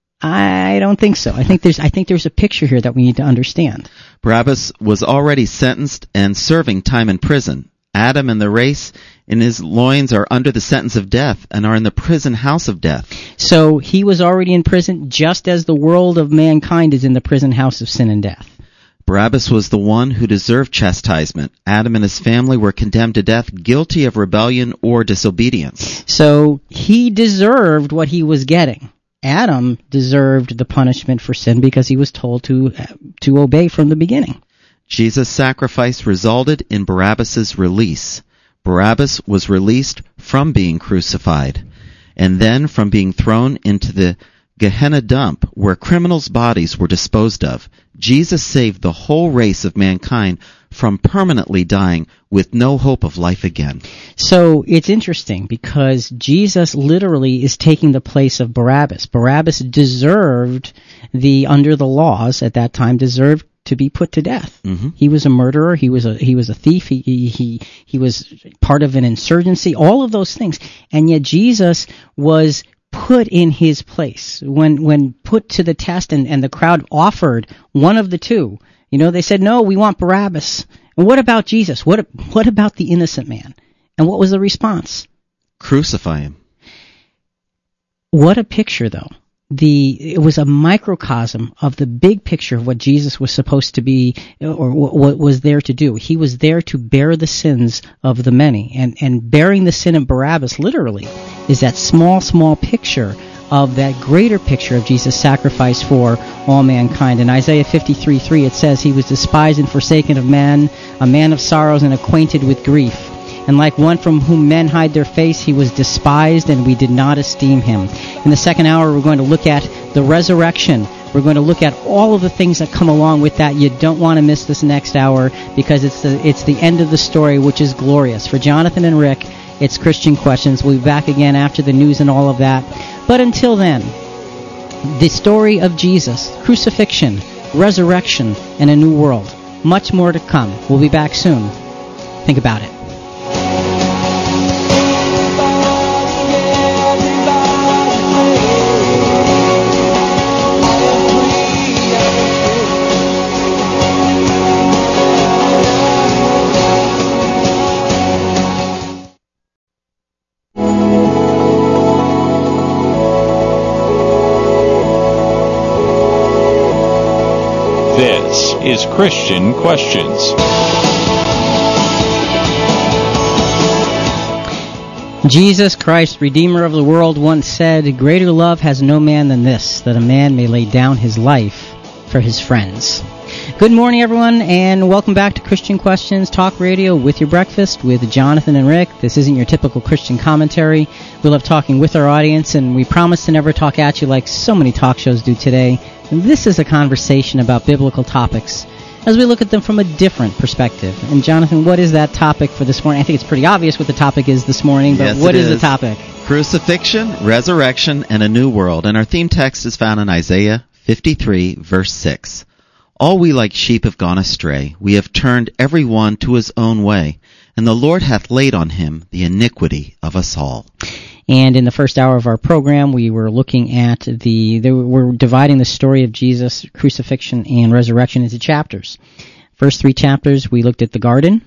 I don't think so. I think there's a picture here that we need to understand. Barabbas was already sentenced and serving time in prison. Adam and the race in his loins are under the sentence of death and are in the prison house of death. So he was already in prison, just as the world of mankind is in the prison house of sin and death. Barabbas was the one who deserved chastisement. Adam and his family were condemned to death, guilty of rebellion or disobedience. So he deserved what he was getting. Adam deserved the punishment for sin because he was told to obey from the beginning. Jesus' sacrifice resulted in Barabbas' release. Barabbas was released from being crucified, and then from being thrown into the Gehenna dump, where criminals' bodies were disposed of. Jesus saved the whole race of mankind from permanently dying with no hope of life again. So it's interesting because Jesus literally is taking the place of Barabbas. Barabbas deserved under the laws at that time, deserved to be put to death. Mm-hmm. He was a murderer. He was a thief. He was part of an insurgency. All of those things, and yet Jesus was put in his place when put to the test, and the crowd offered one of the two. They said, "No, we want Barabbas." And what about Jesus? What about the innocent man? And what was the response? Crucify him. What a picture, though. It was a microcosm of the big picture of what Jesus was supposed to be, or what was there to do. He was there to bear the sins of the many, and bearing the sin of Barabbas literally is that small picture of that greater picture of Jesus' sacrifice for all mankind. In Isaiah 53:3 it says, "He was despised and forsaken of men, a man of sorrows and acquainted with grief. And like one from whom men hide their face, he was despised, and we did not esteem him. In the second hour, we're going to look at the resurrection. We're going to look at all of the things that come along with that. You don't want to miss this next hour, because it's the end of the story, which is glorious. For Jonathan and Rick, it's Christian Questions. We'll be back again after the news and all of that. But until then, the story of Jesus, crucifixion, resurrection, and a new world. Much more to come. We'll be back soon. Think about it. This is Christian Questions. Jesus Christ, Redeemer of the world, once said, "Greater love has no man than this, that a man may lay down his life for his friends." Good morning, everyone, and welcome back to Christian Questions Talk Radio with your breakfast with Jonathan and Rick. This isn't your typical Christian commentary. We love talking with our audience, and we promise to never talk at you like so many talk shows do today. And this is a conversation about biblical topics as we look at them from a different perspective. And Jonathan, what is that topic for this morning? I think it's pretty obvious what the topic is this morning, but yes, what is the topic? Crucifixion, resurrection, and a new world. And our theme text is found in Isaiah 53, verse 6. All we like sheep have gone astray. We have turned every one to his own way, and the Lord hath laid on him the iniquity of us all. And in the first hour of our program, we were looking at we're dividing the story of Jesus' crucifixion and resurrection into chapters. First 3 chapters, we looked at the garden,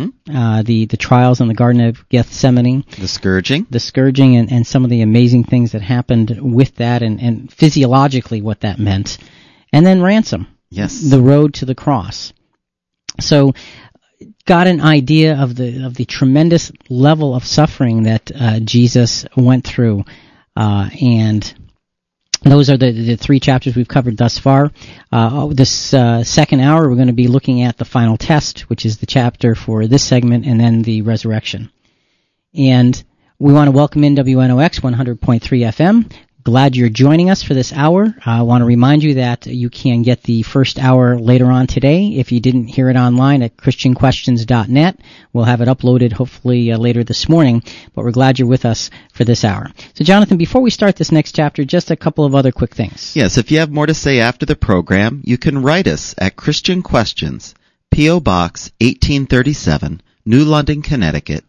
the trials in the Garden of Gethsemane, the scourging, and some of the amazing things that happened with that, and physiologically what that meant, and then ransom. Yes, the road to the cross. So, got an idea of the tremendous level of suffering that Jesus went through, and those are the 3 chapters we've covered thus far. This second hour, we're going to be looking at the final test, which is the chapter for this segment, and then the resurrection. And we want to welcome in WNOX 100.3 FM. Glad you're joining us for this hour. I want to remind you that you can get the first hour later on today. If you didn't hear it online at ChristianQuestions.net, we'll have it uploaded hopefully later this morning, but we're glad you're with us for this hour. So Jonathan, before we start this next chapter, just a couple of other quick things. Yes, if you have more to say after the program, you can write us at Christian Questions, P.O. Box 1837, New London, Connecticut,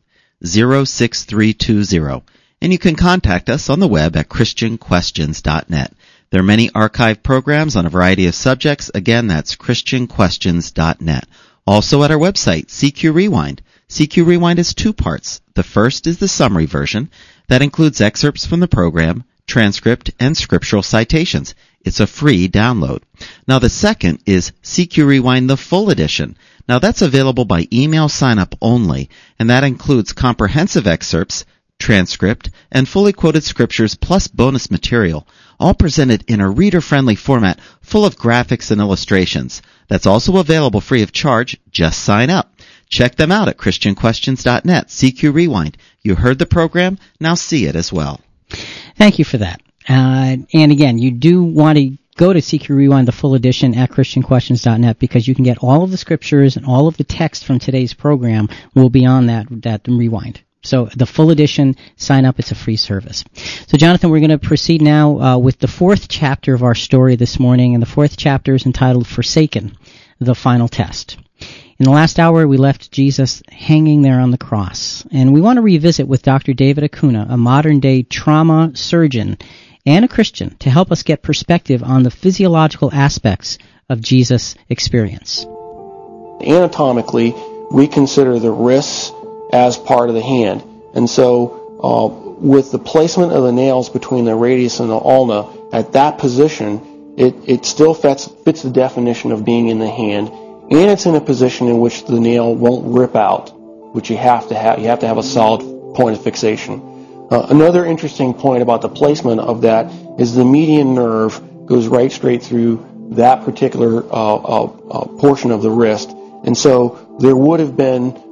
06320. And you can contact us on the web at ChristianQuestions.net. There are many archive programs on a variety of subjects. Again, that's ChristianQuestions.net. Also at our website, CQ Rewind. CQ Rewind is 2 parts. The first is the summary version. That includes excerpts from the program, transcript, and scriptural citations. It's a free download. Now the second is CQ Rewind, the full edition. Now that's available by email sign-up only, and that includes comprehensive excerpts, transcript, and fully quoted scriptures plus bonus material, all presented in a reader-friendly format full of graphics and illustrations. That's also available free of charge. Just sign up. Check them out at ChristianQuestions.net. CQ Rewind. You heard the program, now see it as well. Thank you for that. And again, you do want to go to CQ Rewind, the full edition, at ChristianQuestions.net, because you can get all of the scriptures and all of the text from today's program will be on that rewind. So the full edition, sign up. It's a free service. So Jonathan, we're going to proceed now with the 4th chapter of our story this morning, and the 4th chapter is entitled Forsaken, the Final Test. In the last hour, we left Jesus hanging there on the cross, and we want to revisit with Dr. David Acuna, a modern-day trauma surgeon and a Christian, to help us get perspective on the physiological aspects of Jesus' experience. Anatomically, we consider the wrists as part of the hand. And so with the placement of the nails between the radius and the ulna at that position, it still fits the definition of being in the hand, and it's in a position in which the nail won't rip out, which you have to have a solid point of fixation. Another interesting point about the placement of that is the median nerve goes right straight through that particular portion of the wrist, and so there would have been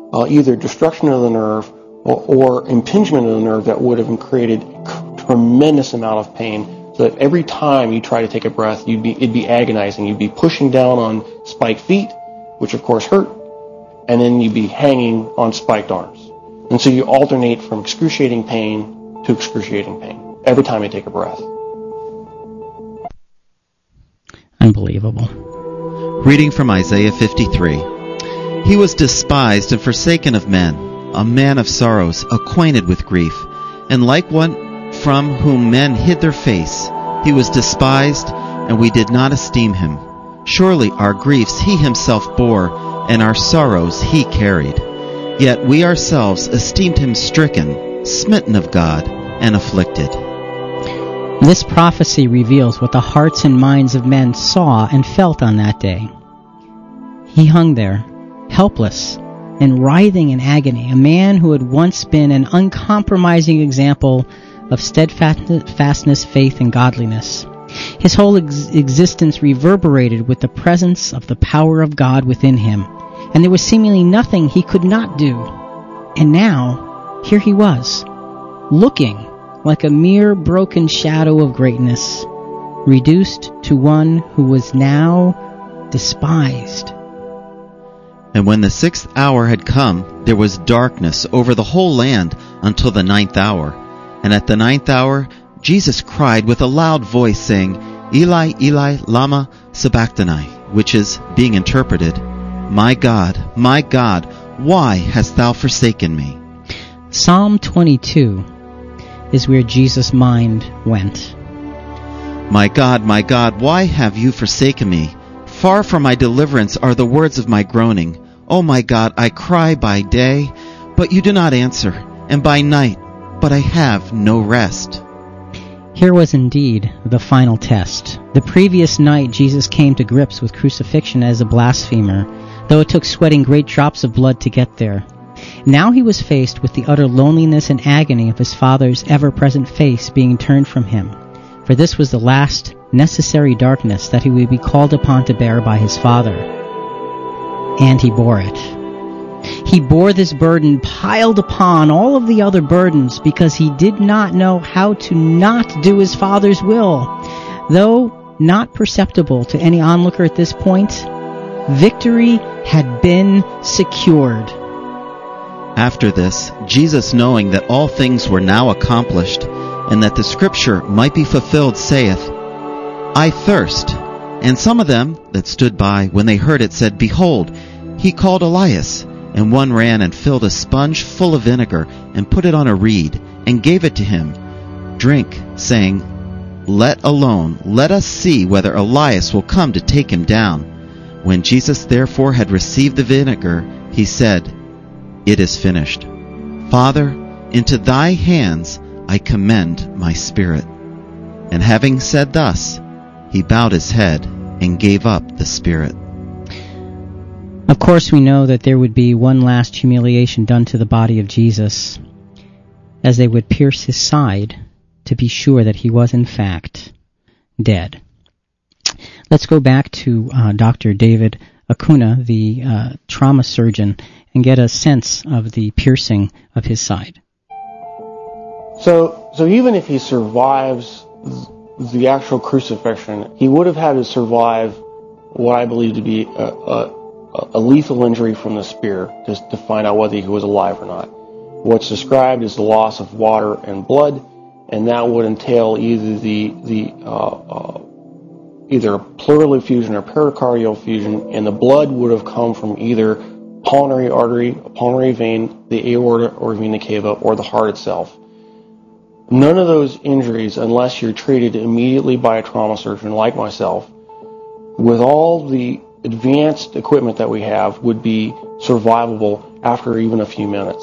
either destruction of the nerve or impingement of the nerve that would have created a tremendous amount of pain. So that every time you try to take a breath, it'd be agonizing. You'd be pushing down on spiked feet, which of course hurt, and then you'd be hanging on spiked arms. And so you alternate from excruciating pain to excruciating pain every time you take a breath. Unbelievable. Reading from Isaiah 53. He was despised and forsaken of men, a man of sorrows, acquainted with grief, and like one from whom men hid their face, he was despised, and we did not esteem him. Surely our griefs he himself bore, and our sorrows he carried. Yet we ourselves esteemed him stricken, smitten of God, and afflicted. This prophecy reveals what the hearts and minds of men saw and felt on that day. He hung there, helpless and writhing in agony, a man who had once been an uncompromising example of steadfastness, faith, and godliness. His whole existence reverberated with the presence of the power of God within him, and there was seemingly nothing he could not do. And now, here he was, looking like a mere broken shadow of greatness, reduced to one who was now despised. And when the 6th hour had come, there was darkness over the whole land until the 9th hour. And at the 9th hour, Jesus cried with a loud voice, saying, Eli, Eli, lama sabachthani, which is, being interpreted, my God, why hast thou forsaken me? Psalm 22 is where Jesus' mind went. My God, why have you forsaken me? Far from my deliverance are the words of my groaning. O my God, I cry by day, but you do not answer, and by night, but I have no rest. Here was indeed the final test. The previous night, Jesus came to grips with crucifixion as a blasphemer, though it took sweating great drops of blood to get there. Now he was faced with the utter loneliness and agony of his Father's ever-present face being turned from him, for this was the last necessary darkness that he would be called upon to bear by his Father. And he bore it. He bore this burden piled upon all of the other burdens because he did not know how to not do his Father's will. Though not perceptible to any onlooker at this point, victory had been secured. After this, Jesus, knowing that all things were now accomplished, and that the scripture might be fulfilled, saith, I thirst. And some of them that stood by, when they heard it, said, Behold, he called Elias. And one ran and filled a sponge full of vinegar, and put it on a reed, and gave it to him. Drink, saying, Let alone, let us see whether Elias will come to take him down. When Jesus therefore had received the vinegar, he said, It is finished. Father, into thy hands I commend my spirit. And having said thus, he bowed his head and gave up the spirit. Of course, we know that there would be one last humiliation done to the body of Jesus, as they would pierce his side to be sure that he was in fact dead. Let's go back to Dr. David Acuna, the trauma surgeon, and get a sense of the piercing of his side. So even if he survives the actual crucifixion, he would have had to survive what I believe to be a lethal injury from the spear to find out whether he was alive or not. What's described is the loss of water and blood, and that would entail either pleural effusion or pericardial effusion, and the blood would have come from either pulmonary artery, a pulmonary vein, the aorta or vena cava, or the heart itself. None of those injuries, unless you're treated immediately by a trauma surgeon like myself, with all the advanced equipment that we have, would be survivable after even a few minutes.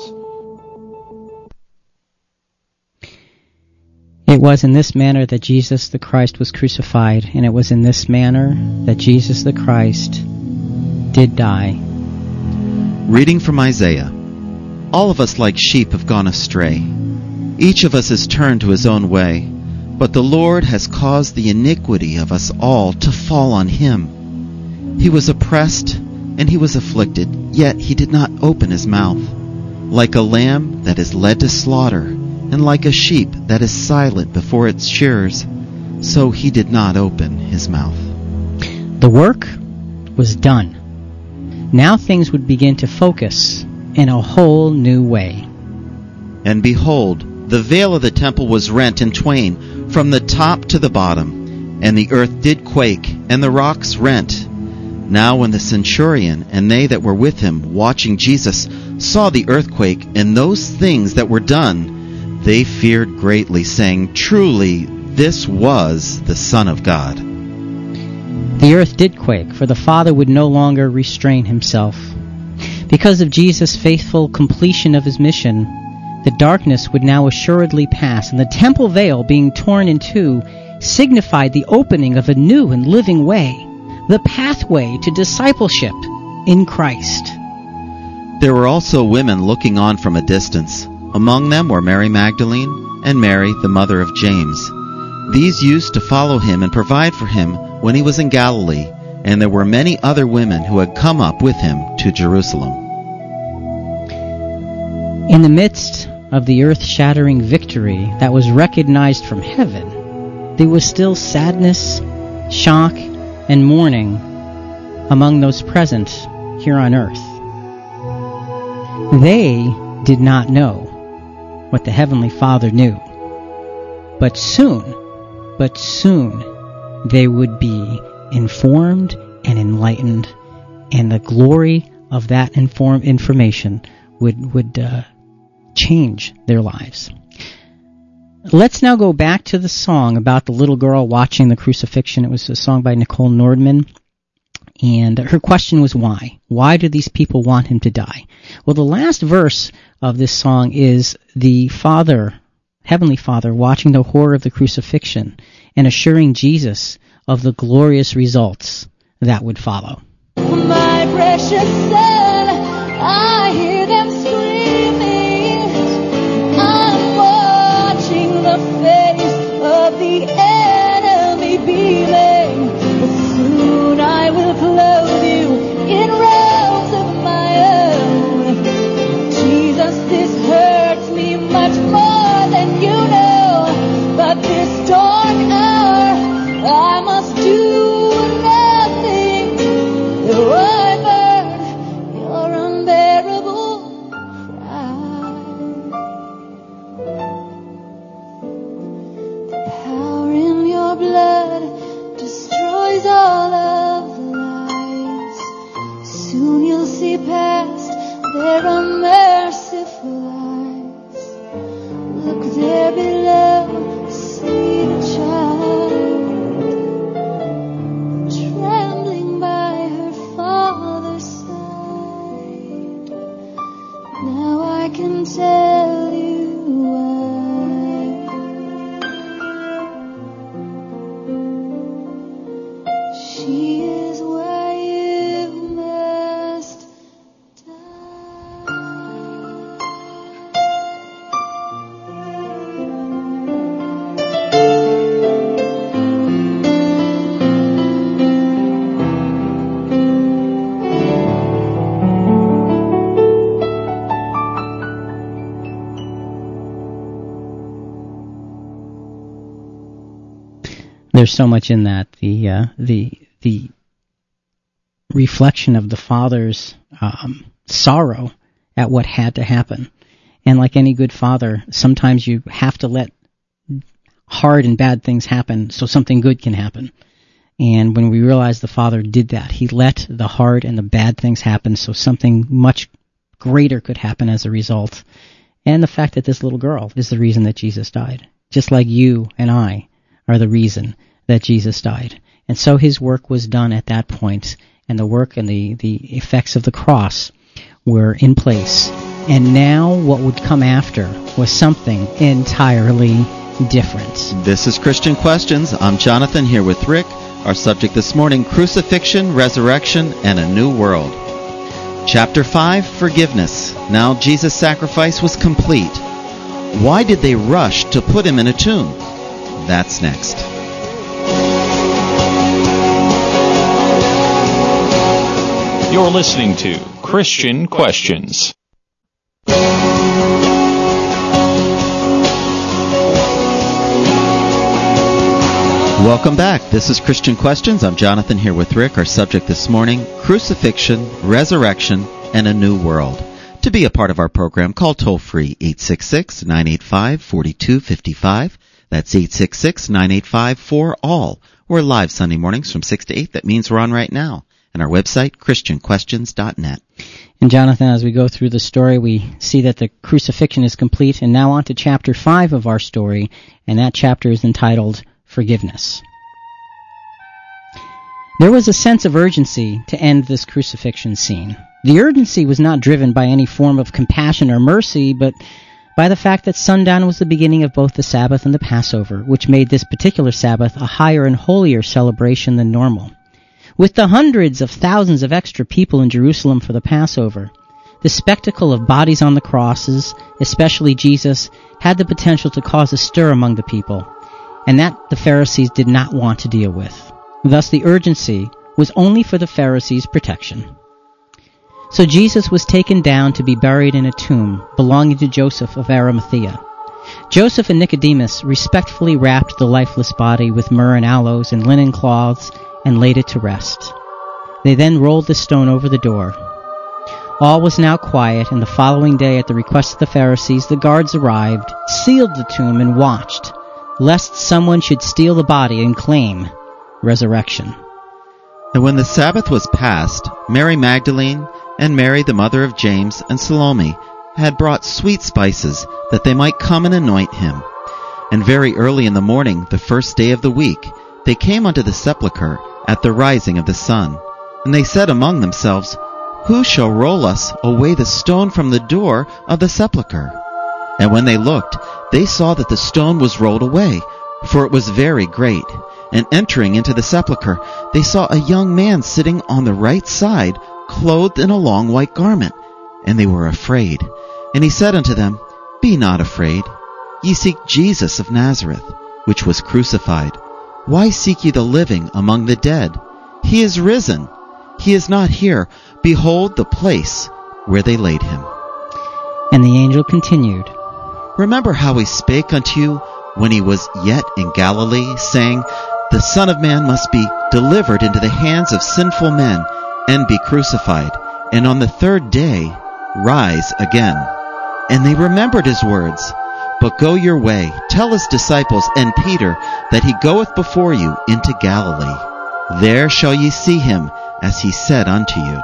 It was in this manner that Jesus the Christ was crucified, and it was in this manner that Jesus the Christ did die. Reading from Isaiah. All of us like sheep have gone astray. Each of us has turned to his own way, but the Lord has caused the iniquity of us all to fall on him. He was oppressed, and he was afflicted, yet he did not open his mouth. Like a lamb that is led to slaughter, and like a sheep that is silent before its shearers, so he did not open his mouth. The work was done. Now things would begin to focus in a whole new way. And behold, the veil of the temple was rent in twain, from the top to the bottom, and the earth did quake, and the rocks rent. Now when the centurion and they that were with him, watching Jesus, saw the earthquake and those things that were done, they feared greatly, saying, Truly, this was the Son of God. The earth did quake, for the Father would no longer restrain himself. Because of Jesus' faithful completion of his mission, the darkness would now assuredly pass, and the temple veil being torn in two signified the opening of a new and living way, the pathway to discipleship in Christ. There were also women looking on from a distance. Among them were Mary Magdalene and Mary, the mother of James. These used to follow him and provide for him when he was in Galilee, and there were many other women who had come up with him to Jerusalem. In the midst of the earth-shattering victory that was recognized from heaven, there was still sadness, shock, and mourning among those present here on earth. They did not know what the Heavenly Father knew. But soon, they would be informed and enlightened, and the glory of that information would change their lives. Let's now go back to the song about the little girl watching the crucifixion. It was a song by Nicole Nordman, and her question was why? Why do these people want him to die? Well, the last verse of this song is the Father, Heavenly Father, watching the horror of the crucifixion and assuring Jesus of the glorious results that would follow. My precious son, I hear them screaming. I'm watching the face of the enemy beaming. But soon I will clothe you in robes of my own. Jesus, this hurts me much more than you know. But this dark hour, I must do nothing. Though I burn your unbearable pride. The power in your blood destroys all of the lies. Soon you'll see past their unmerciful eyes. Look there below, see the child trembling by her father's side. Now I can tell you why. She is why you must There's so much in that. The reflection of the Father's sorrow at what had to happen. And like any good father, sometimes you have to let hard and bad things happen so something good can happen. And when we realize the Father did that, he let the hard and the bad things happen so something much greater could happen as a result. And the fact that this little girl is the reason that Jesus died. Just like you and I are the reason that Jesus died. And so his work was done at that point, and the work and the effects of the cross were in place. And now what would come after was something entirely different. This is Christian Questions. I'm Jonathan here with Rick. Our subject this morning, crucifixion, resurrection, and a new world. Chapter 5, forgiveness. Now Jesus' sacrifice was complete. Why did they rush to put him in a tomb? That's next. You're listening to Christian Questions. Welcome back. This is Christian Questions. I'm Jonathan here with Rick. Our subject this morning, crucifixion, resurrection, and a new world. To be a part of our program, call toll-free 866-985-4255. That's 866-985-4ALL. We're live Sunday mornings from 6 to 8. That means we're on right now. And our website, ChristianQuestions.net. And Jonathan, as we go through the story, we see that the crucifixion is complete. And now on to chapter 5 of our story. And that chapter is entitled Forgiveness. There was a sense of urgency to end this crucifixion scene. The urgency was not driven by any form of compassion or mercy, but by the fact that sundown was the beginning of both the Sabbath and the Passover, which made this particular Sabbath a higher and holier celebration than normal. With the hundreds of thousands of extra people in Jerusalem for the Passover, the spectacle of bodies on the crosses, especially Jesus, had the potential to cause a stir among the people, and that the Pharisees did not want to deal with. Thus the urgency was only for the Pharisees' protection. So Jesus was taken down to be buried in a tomb belonging to Joseph of Arimathea. Joseph and Nicodemus respectfully wrapped the lifeless body with myrrh and aloes and linen cloths and laid it to rest. They then rolled the stone over the door. All was now quiet, and the following day, at the request of the Pharisees, the guards arrived, sealed the tomb, and watched, lest someone should steal the body and claim resurrection. And when the Sabbath was past, Mary Magdalene and Mary, the mother of James, and Salome had brought sweet spices, that they might come and anoint him. And very early in the morning, the first day of the week, they came unto the sepulchre at the rising of the sun. And they said among themselves, Who shall roll us away the stone from the door of the sepulchre? And when they looked, they saw that the stone was rolled away, for it was very great. And entering into the sepulchre, they saw a young man sitting on the right side, clothed in a long white garment. And they were afraid. And he said unto them, Be not afraid. Ye seek Jesus of Nazareth, which was crucified. Why seek ye the living among the dead? He is risen. He is not here. Behold the place where they laid him. And the angel continued, Remember how he spake unto you when he was yet in Galilee, saying, The Son of Man must be delivered into the hands of sinful men, and be crucified, and on the third day rise again. And they remembered his words. But go your way, tell his disciples and Peter that he goeth before you into Galilee. There shall ye see him, as he said unto you.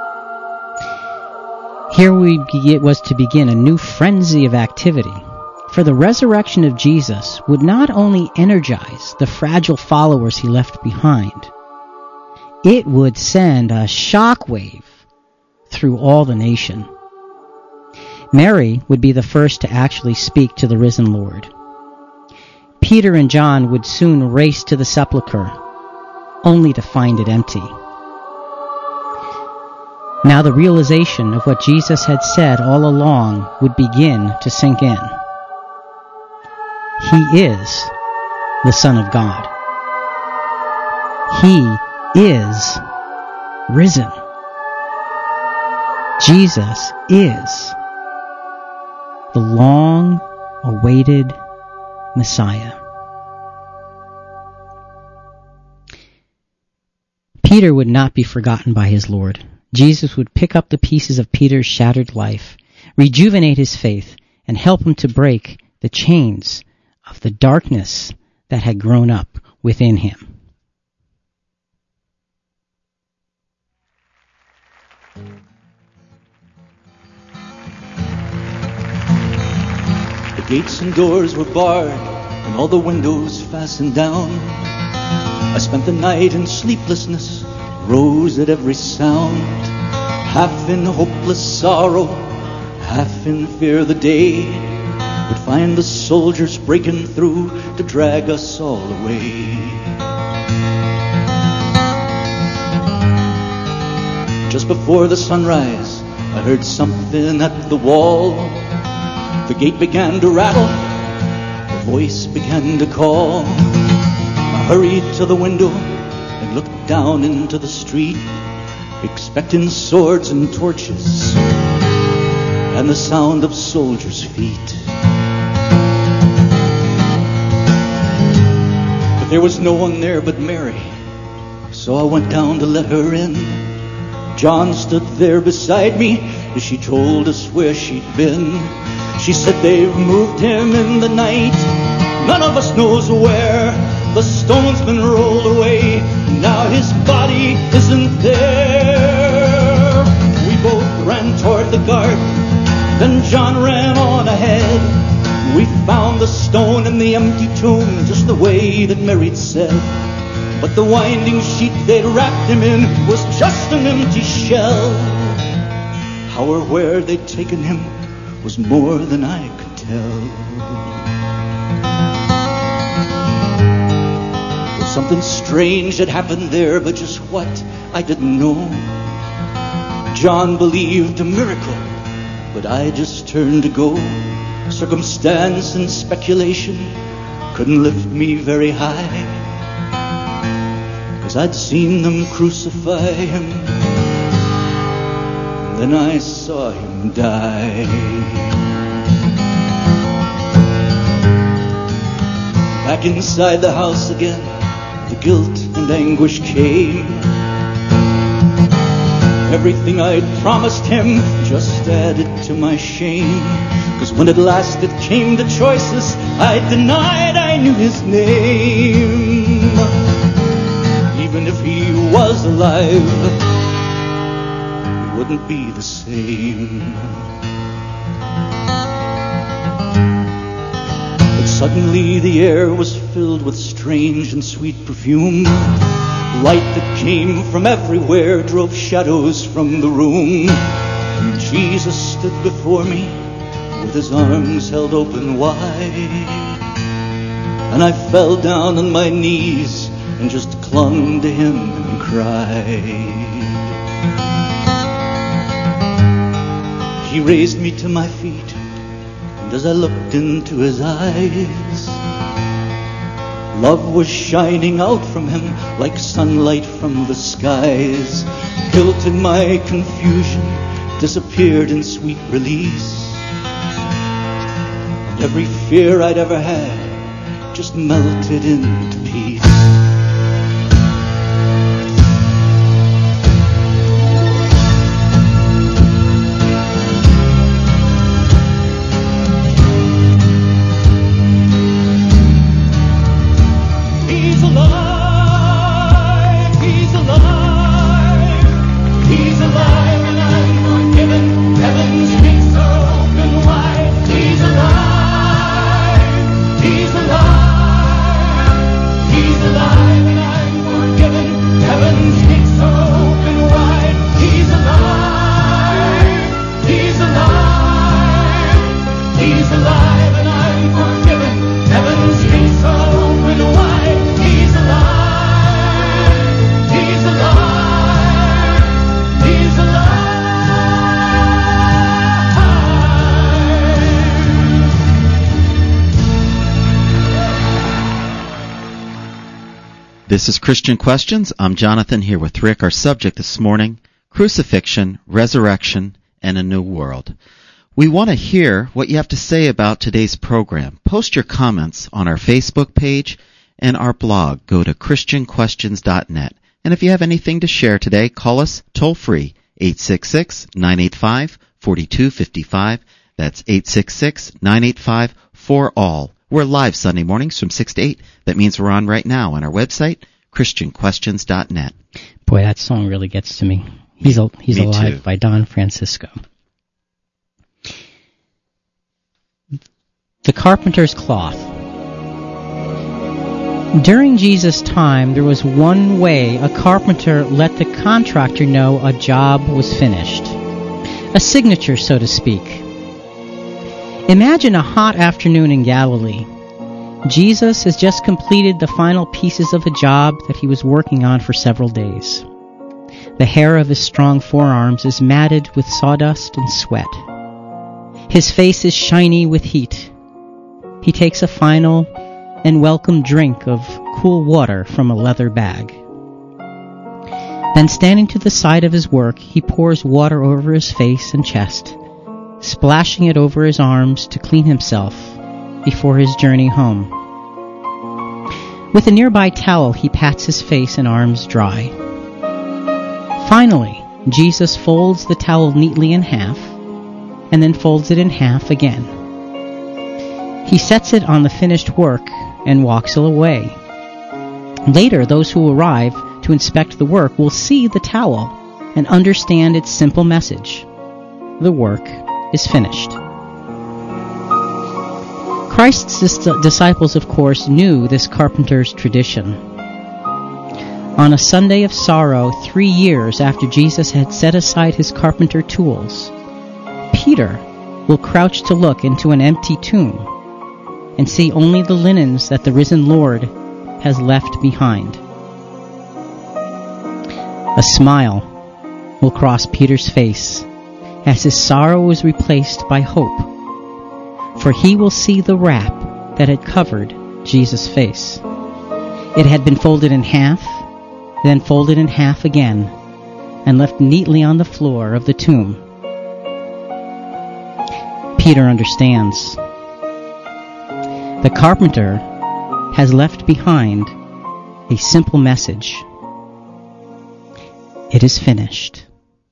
Here was to begin a new frenzy of activity. For the resurrection of Jesus would not only energize the fragile followers he left behind, it would send a shockwave through all the nation. Mary would be the first to actually speak to the risen Lord. Peter and John would soon race to the sepulchre, only to find it empty. Now the realization of what Jesus had said all along would begin to sink in. He is the Son of God. He is risen. Jesus is the long-awaited Messiah. Peter would not be forgotten by his Lord. Jesus would pick up the pieces of Peter's shattered life, rejuvenate his faith, and help him to break the chains of the darkness that had grown up within him. The gates and doors were barred, and all the windows fastened down. I spent the night in sleeplessness, rose at every sound, half in hopeless sorrow, half in fear the day would find the soldiers breaking through to drag us all away. Just before the sunrise, I heard something at the wall. The gate began to rattle, a voice began to call. I hurried to the window and looked down into the street. expecting swords and torches and the sound of soldiers' feet. But there was no one there but Mary, so I went down to let her in. John stood there beside me as she told us where she'd been. She said they've moved him in the night, none of us knows where. The stone's been rolled away, now his body isn't there. We both ran toward the garden, then John ran on ahead. We found the stone in the empty tomb, just the way that Mary'd said. But the winding sheet they'd wrapped him in was just an empty shell. How or where they'd taken him was more than I could tell. Well, something strange had happened there, but just what, I didn't know. John believed a miracle, but I just turned to go. Circumstance and speculation couldn't lift me very high, 'cause I'd seen them crucify him, then I saw him die. Back inside the house again, the guilt and anguish came. Everything I'd promised him just added to my shame. 'Cause when at last it came to choices, I denied I knew his name. Even if he was alive, it wouldn't be the same. But suddenly the air was filled with strange and sweet perfume. Light that came from everywhere drove shadows from the room. And Jesus stood before me with his arms held open wide. And I fell down on my knees and just clung to him and cried. He raised me to my feet, and as I looked into his eyes, love was shining out from him like sunlight from the skies. Guilt and my confusion disappeared in sweet release. And every fear I'd ever had just melted into peace. This is Christian Questions. I'm Jonathan here with Rick. Our subject this morning, crucifixion, resurrection, and a new world. We want to hear what you have to say about today's program. Post your comments on our Facebook page and our blog. Go to christianquestions.net. And if you have anything to share today, call us toll-free, 866-985-4255. That's 866-985-4ALL. We're live Sunday mornings from 6 to 8. That means we're on right now on our website, christianquestions.net. Boy, that song really gets to me. He's Alive too. by Don Francisco. The carpenter's cloth. During Jesus' time, there was one way a carpenter let the contractor know a job was finished. A signature, so to speak. Imagine a hot afternoon in Galilee. Jesus has just completed the final pieces of a job that he was working on for several days. The hair of his strong forearms is matted with sawdust and sweat. His face is shiny with heat. He takes a final and welcome drink of cool water from a leather bag. Then standing to the side of his work, he pours water over his face and chest, splashing it over his arms to clean himself before his journey home. With a nearby towel, he pats his face and arms dry. Finally, Jesus folds the towel neatly in half, and then folds it in half again. He sets it on the finished work and walks away. Later, those who arrive to inspect the work will see the towel and understand its simple message. The work is finished. Christ's disciples, of course, knew this carpenter's tradition. On a Sunday of sorrow, 3 years after Jesus had set aside his carpenter tools, Peter will crouch to look into an empty tomb and see only the linens that the risen Lord has left behind. A smile will cross Peter's face as his sorrow is replaced by hope, for he will see the wrap that had covered Jesus' face. It had been folded in half, then folded in half again, and left neatly on the floor of the tomb. Peter understands. The carpenter has left behind a simple message. It is finished.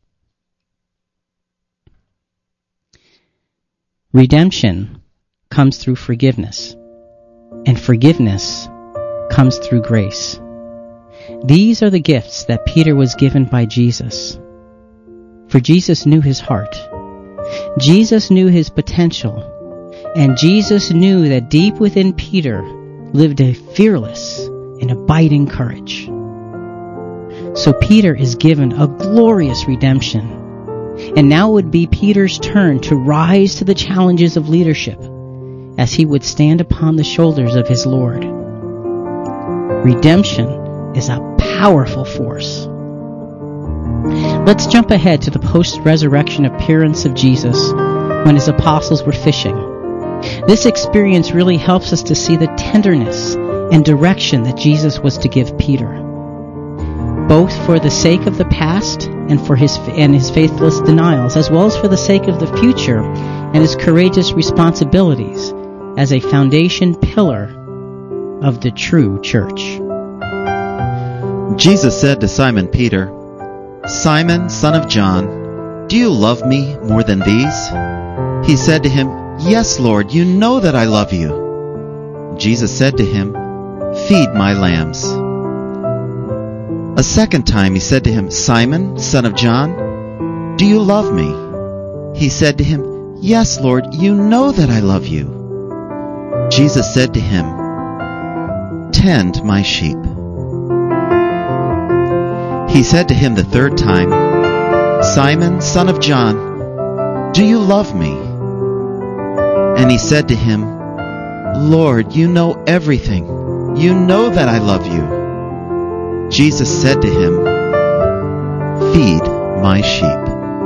Redemption comes through forgiveness, and forgiveness comes through grace. These are the gifts that Peter was given by Jesus. For Jesus knew his heart. Jesus knew his potential. And Jesus knew that deep within Peter lived a fearless and abiding courage. So Peter is given a glorious redemption. And now it would be Peter's turn to rise to the challenges of leadership as he would stand upon the shoulders of his Lord. Redemption is a powerful force. Let's jump ahead to the post-resurrection appearance of Jesus when his apostles were fishing. This experience really helps us to see the tenderness and direction that Jesus was to give Peter, both for the sake of the past and for his faithless denials, as well as for the sake of the future and his courageous responsibilities as a foundation pillar of the true church. Jesus said to Simon Peter, "Simon, son of John, do you love me more than these?" He said to him, "Yes, Lord, you know that I love you." Jesus said to him, "Feed my lambs." A second time he said to him, "Simon, son of John, do you love me?" He said to him, "Yes, Lord, you know that I love you." Jesus said to him, "Tend my sheep." He said to him the third time, "Simon, son of John, do you love me?" And he said to him, "Lord, you know everything. You know that I love you." Jesus said to him, "Feed my sheep."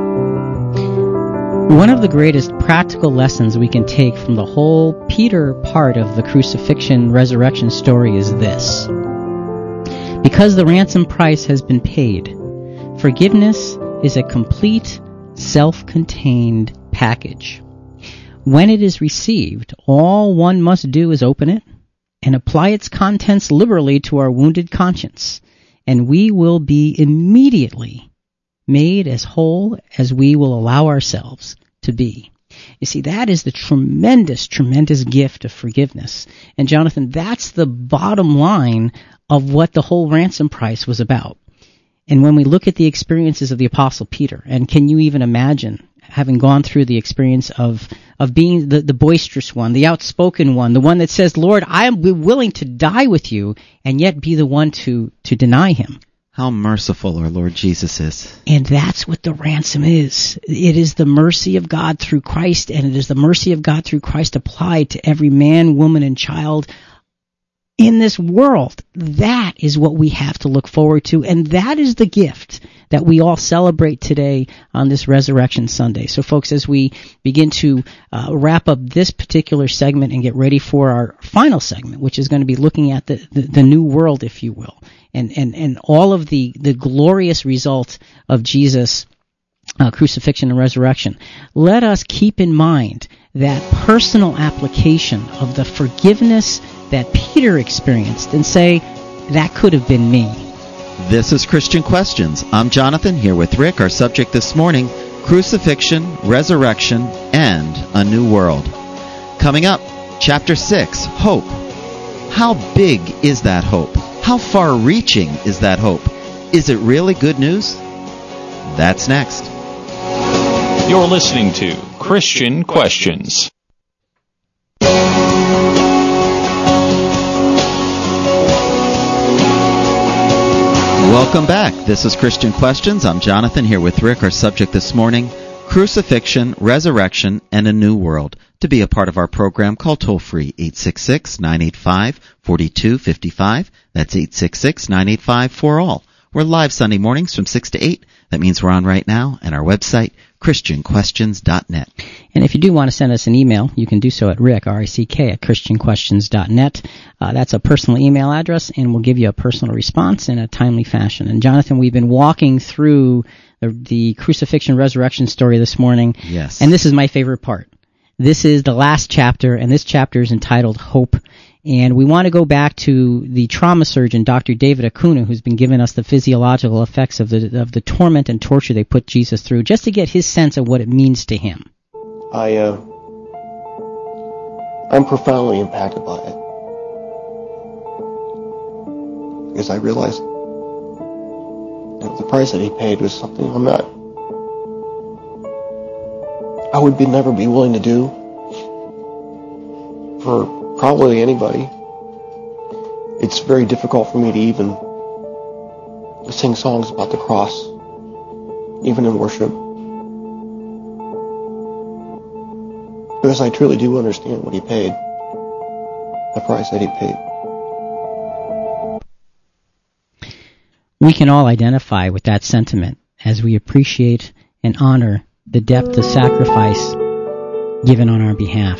One of the greatest practical lessons we can take from the whole Peter part of the crucifixion resurrection story is this. Because the ransom price has been paid, forgiveness is a complete, self-contained package. When it is received, all one must do is open it and apply its contents liberally to our wounded conscience, and we will be immediately made as whole as we will allow ourselves to be. You see, that is the tremendous, tremendous gift of forgiveness. And Jonathan, that's the bottom line of what the whole ransom price was about. And when we look at the experiences of the Apostle Peter, and can you even imagine having gone through the experience of being the boisterous one, the outspoken one, the one that says, "Lord, I am willing to die with you," and yet be the one to deny him. How merciful our Lord Jesus is. And that's what the ransom is. It is the mercy of God through Christ, and it is the mercy of God through Christ applied to every man, woman, and child in this world. That is what we have to look forward to, and that is the gift that we all celebrate today on this Resurrection Sunday. So folks, as we begin to wrap up this particular segment and get ready for our final segment, which is going to be looking at the new world, if you will, and all of the glorious result of Jesus' crucifixion and resurrection, let us keep in mind that personal application of the forgiveness that Peter experienced and say, that could have been me. This is Christian Questions. I'm Jonathan, here with Rick. Our subject this morning, crucifixion, resurrection, and a new world. Coming up, Chapter 6, Hope. How big is that hope? How far-reaching is that hope? Is it really good news? That's next. You're listening to Christian Questions. Welcome back. This is Christian Questions. I'm Jonathan, here with Rick. Our subject this morning, crucifixion, resurrection, and a new world. To be a part of our program, call toll-free 866-985-4255. That's 866-985-4ALL. We're live Sunday mornings from 6 to 8. That means we're on right now, and our website, ChristianQuestions.net. And if you do want to send us an email, you can do so at Rick, R-I-C-K, at ChristianQuestions.net. That's a personal email address, and we'll give you a personal response in a timely fashion. And Jonathan, we've been walking through the crucifixion resurrection story this morning. Yes. And this is my favorite part. This is the last chapter, and this chapter is entitled Hope. And we want to go back to the trauma surgeon, Dr. David Acuna, who's been giving us the physiological effects of the torment and torture they put Jesus through, just to get his sense of what it means to him. I'm profoundly impacted by it, because I realize that the price that he paid was something I would never be willing to do for probably anybody. It's very difficult for me to even sing songs about the cross, even in worship, because I truly do understand what he paid, the price that he paid. We can all identify with that sentiment as we appreciate and honor the depth of sacrifice given on our behalf.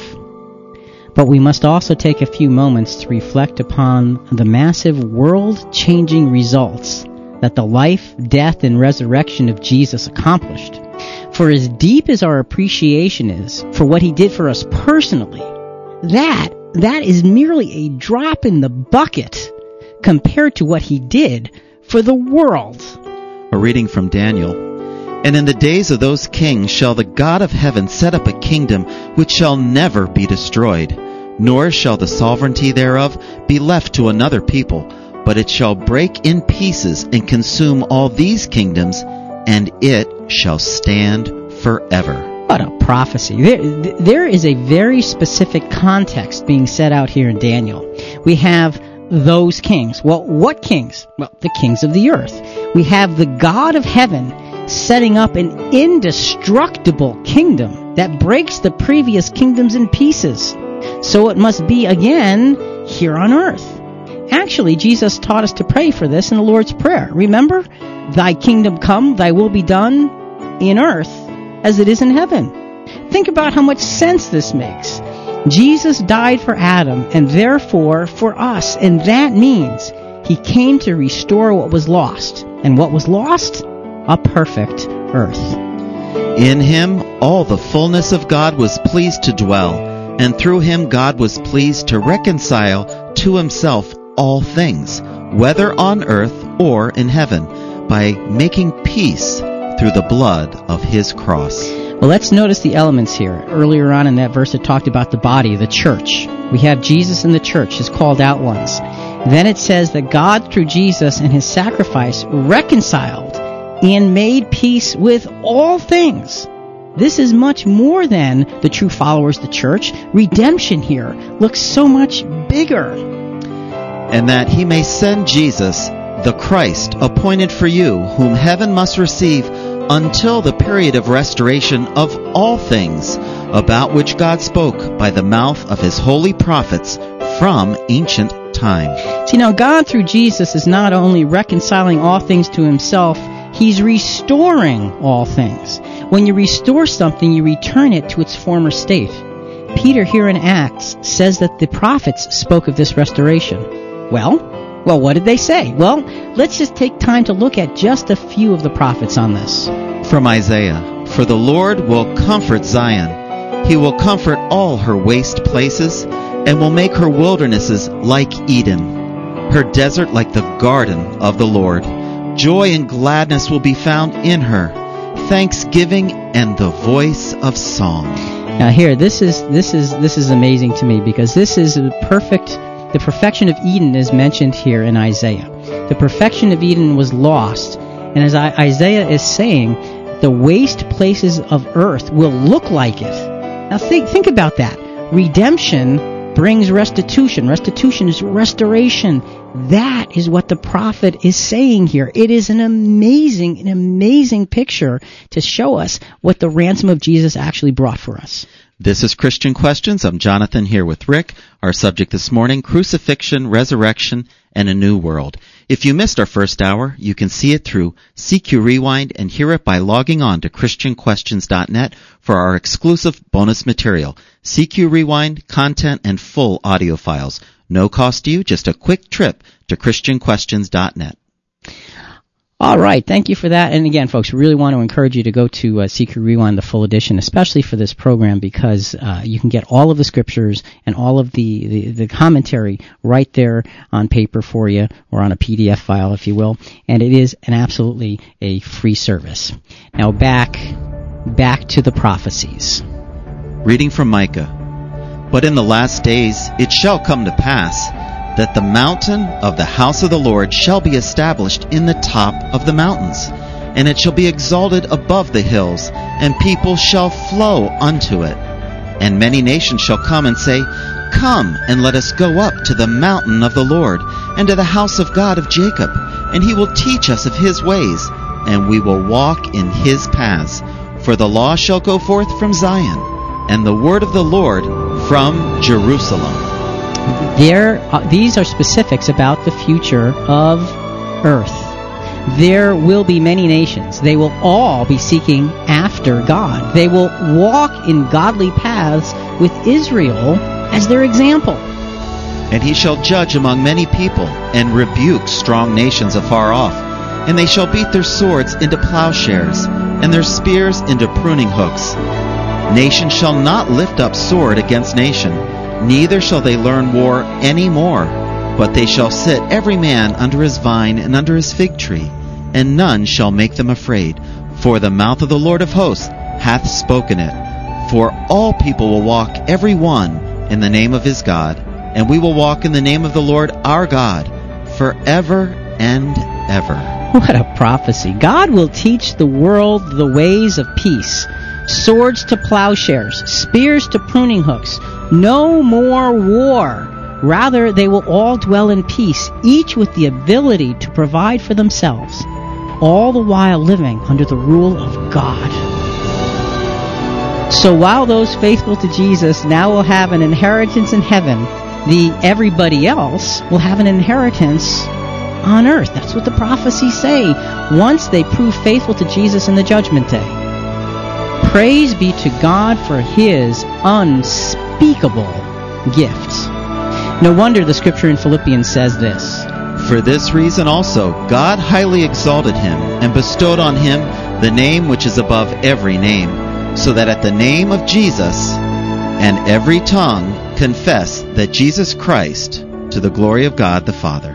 But we must also take a few moments to reflect upon the massive world-changing results that the life, death, and resurrection of Jesus accomplished. For as deep as our appreciation is for what he did for us personally, that is merely a drop in the bucket compared to what he did for the world. A reading from Daniel. And in the days of those kings shall the God of heaven set up a kingdom which shall never be destroyed, nor shall the sovereignty thereof be left to another people, but it shall break in pieces and consume all these kingdoms, and it shall stand forever. What a prophecy. There is a very specific context being set out here in Daniel. We have those kings. Well, what kings? Well, the kings of the earth. We have the God of heaven setting up an indestructible kingdom that breaks the previous kingdoms in pieces. So it must be again here on earth. Actually, Jesus taught us to pray for this in the Lord's Prayer. Remember? Thy kingdom come, thy will be done in earth as it is in heaven. Think about how much sense this makes. Jesus died for Adam and therefore for us, and that means he came to restore what was lost. And what was lost? A perfect earth. In him all the fullness of God was pleased to dwell, and through him God was pleased to reconcile to himself all things, whether on earth or in heaven, by making peace through the blood of his cross. Well, let's notice the elements here. Earlier on in that verse it talked about the body, the church. We have Jesus and the church, his called out ones. Then it says that God, through Jesus and his sacrifice, reconciled and made peace with all things. This is much more than the true followers of the church. Redemption here looks so much bigger. And that he may send Jesus, the Christ, appointed for you, whom heaven must receive until the period of restoration of all things, about which God spoke by the mouth of his holy prophets from ancient time. See, now God through Jesus is not only reconciling all things to himself, he's restoring all things. When you restore something, you return it to its former state. Peter here in Acts says that the prophets spoke of this restoration. Well, Well, what did they say? Well, let's just take time to look at just a few of the prophets on this. From Isaiah, "For the Lord will comfort Zion. He will comfort all her waste places, and will make her wildernesses like Eden, her desert like the garden of the Lord. Joy and gladness will be found in her, thanksgiving and the voice of song." Now here, this is amazing to me, because this is the perfection of Eden is mentioned here in Isaiah. The perfection of Eden was lost, and as Isaiah is saying, the waste places of earth will look like it. Now think about that. Redemption brings restitution. Restitution is restoration. That is what the prophet is saying here. It is an amazing picture to show us what the ransom of Jesus actually brought for us. This is Christian Questions. I'm Jonathan here with Rick. Our subject this morning, crucifixion, resurrection, and a new world. If you missed our first hour, you can see it through CQ Rewind and hear it by logging on to ChristianQuestions.net for our exclusive bonus material, CQ Rewind, content, and full audio files. No cost to you, just a quick trip to ChristianQuestions.net. All right, thank you for that. And again, folks, we really want to encourage you to go to CQ Rewind, the full edition, especially for this program, because you can get all of the scriptures and all of the commentary right there on paper for you, or on a PDF file, if you will. And it is absolutely a free service. Now back to the prophecies. Reading from Micah. "But in the last days it shall come to pass that the mountain of the house of the Lord shall be established in the top of the mountains, and it shall be exalted above the hills, and people shall flow unto it. And many nations shall come and say, Come, and let us go up to the mountain of the Lord, and to the house of God of Jacob, and he will teach us of his ways, and we will walk in his paths. For the law shall go forth from Zion, and the word of the Lord from Jerusalem." These are specifics about the future of earth. There will be many nations. They will all be seeking after God. They will walk in godly paths with Israel as their example. "And he shall judge among many people, and rebuke strong nations afar off. And they shall beat their swords into plowshares, and their spears into pruning hooks. Nation shall not lift up sword against nation, neither shall they learn war any more, but they shall sit every man under his vine and under his fig tree, and none shall make them afraid. For the mouth of the Lord of hosts hath spoken it. For all people will walk every one in the name of his God, and we will walk in the name of the Lord our God, forever and ever." What a prophecy. God will teach the world the ways of peace. Swords to plowshares, spears to pruning hooks. No more war. Rather, they will all dwell in peace, each with the ability to provide for themselves, all the while living under the rule of God. So while those faithful to Jesus now will have an inheritance in heaven, everybody else will have an inheritance on earth. That's what the prophecies say, once they prove faithful to Jesus in the judgment day. Praise be to God for his unspeakable gift. No wonder the scripture in Philippians says this. "For this reason also God highly exalted him, and bestowed on him the name which is above every name, so that at the name of Jesus and every tongue confess that Jesus Christ, to the glory of God the Father."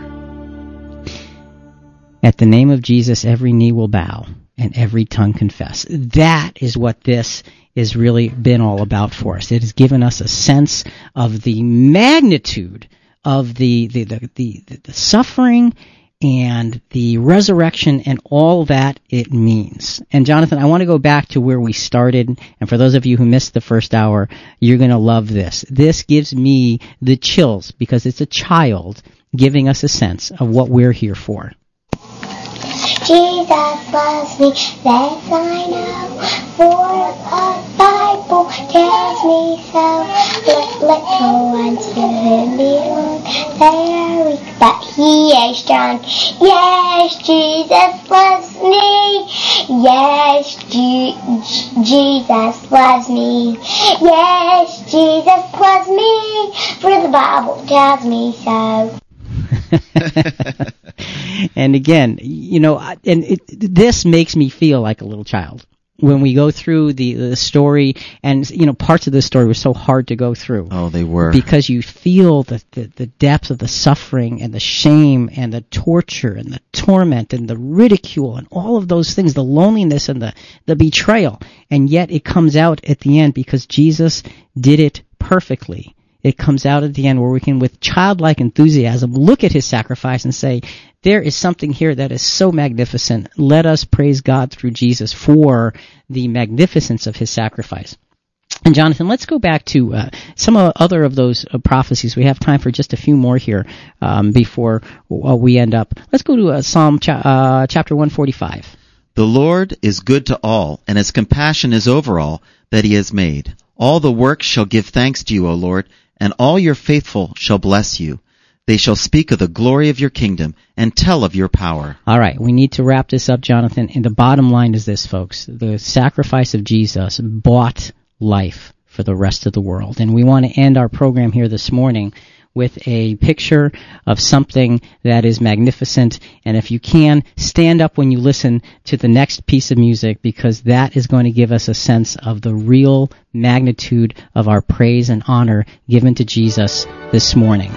At the name of Jesus, every knee will bow, and every tongue confess. That is what this has really been all about for us. It has given us a sense of the magnitude of the suffering and the resurrection and all that it means. And Jonathan, I want to go back to where we started, and for those of you who missed the first hour, you're going to love this. This gives me the chills, because it's a child giving us a sense of what we're here for. Jesus loves me, this I know, for the Bible tells me so. Little ones to him belong, they are weak, but he is strong. Yes, Jesus loves me. Yes, Jesus loves me. Yes, Jesus loves me, for the Bible tells me so. And again, this makes me feel like a little child. When we go through the story, and parts of the story were so hard to go through. Oh, they were. Because you feel the depth of the suffering and the shame and the torture and the torment and the ridicule and all of those things, the loneliness and the betrayal. And yet it comes out at the end because Jesus did it perfectly. It comes out at the end where we can, with childlike enthusiasm, look at his sacrifice and say, there is something here that is so magnificent. Let us praise God through Jesus for the magnificence of his sacrifice. And Jonathan, let's go back to some other of those prophecies. We have time for just a few more here before we end up. Let's go to Psalm chapter 145. The Lord is good to all, and his compassion is over all that he has made. All the works shall give thanks to you, O Lord, and all your faithful shall bless you. They shall speak of the glory of your kingdom and tell of your power. All right, we need to wrap this up, Jonathan. And the bottom line is this, folks. The sacrifice of Jesus bought life for the rest of the world. And we want to end our program here this morning with a picture of something that is magnificent. And if you can, stand up when you listen to the next piece of music, because that is going to give us a sense of the real magnitude of our praise and honor given to Jesus this morning.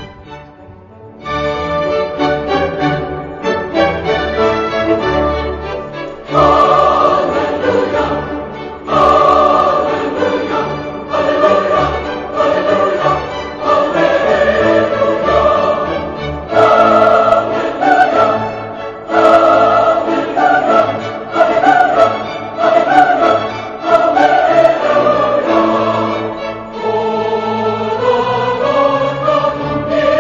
Oh,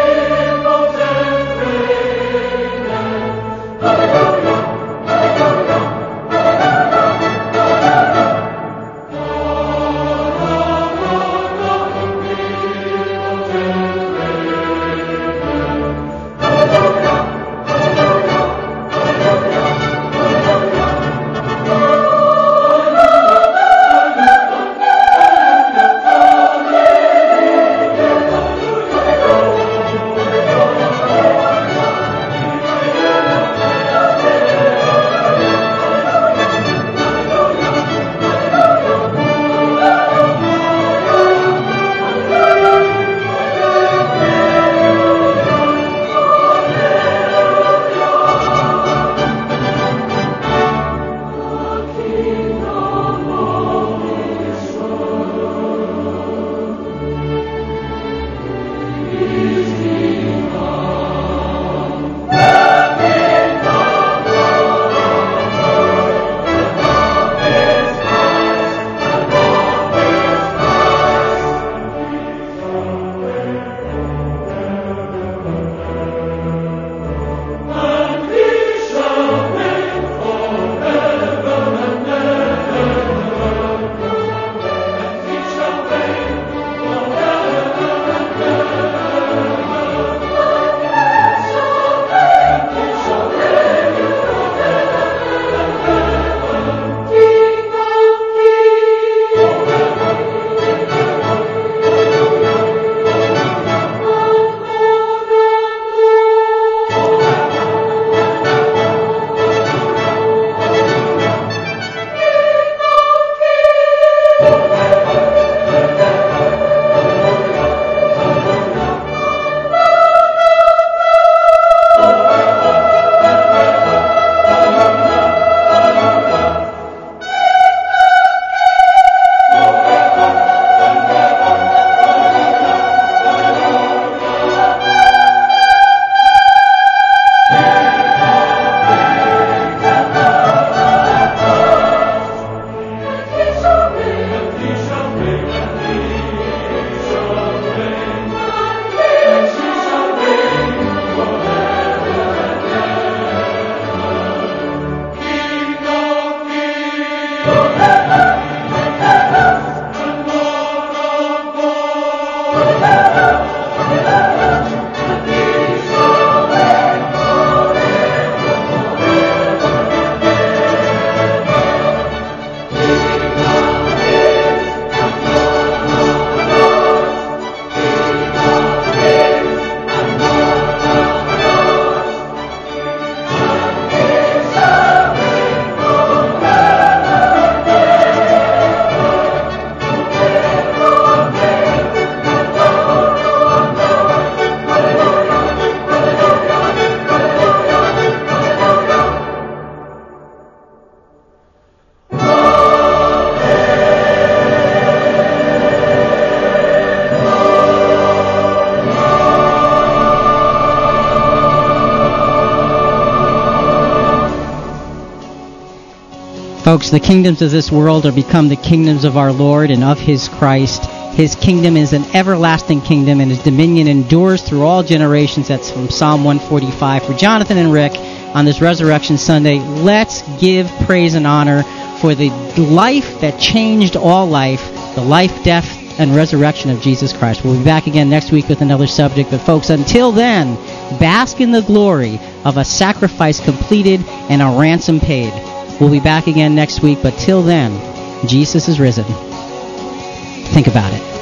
Folks, the kingdoms of this world are become the kingdoms of our Lord and of His Christ. His kingdom is an everlasting kingdom, and His dominion endures through all generations. That's from Psalm 145. For Jonathan and Rick, on this Resurrection Sunday, let's give praise and honor for the life that changed all life, the life, death, and resurrection of Jesus Christ. We'll be back again next week with another subject. But folks, until then, bask in the glory of a sacrifice completed and a ransom paid. We'll be back again next week, but till then, Jesus is risen. Think about it.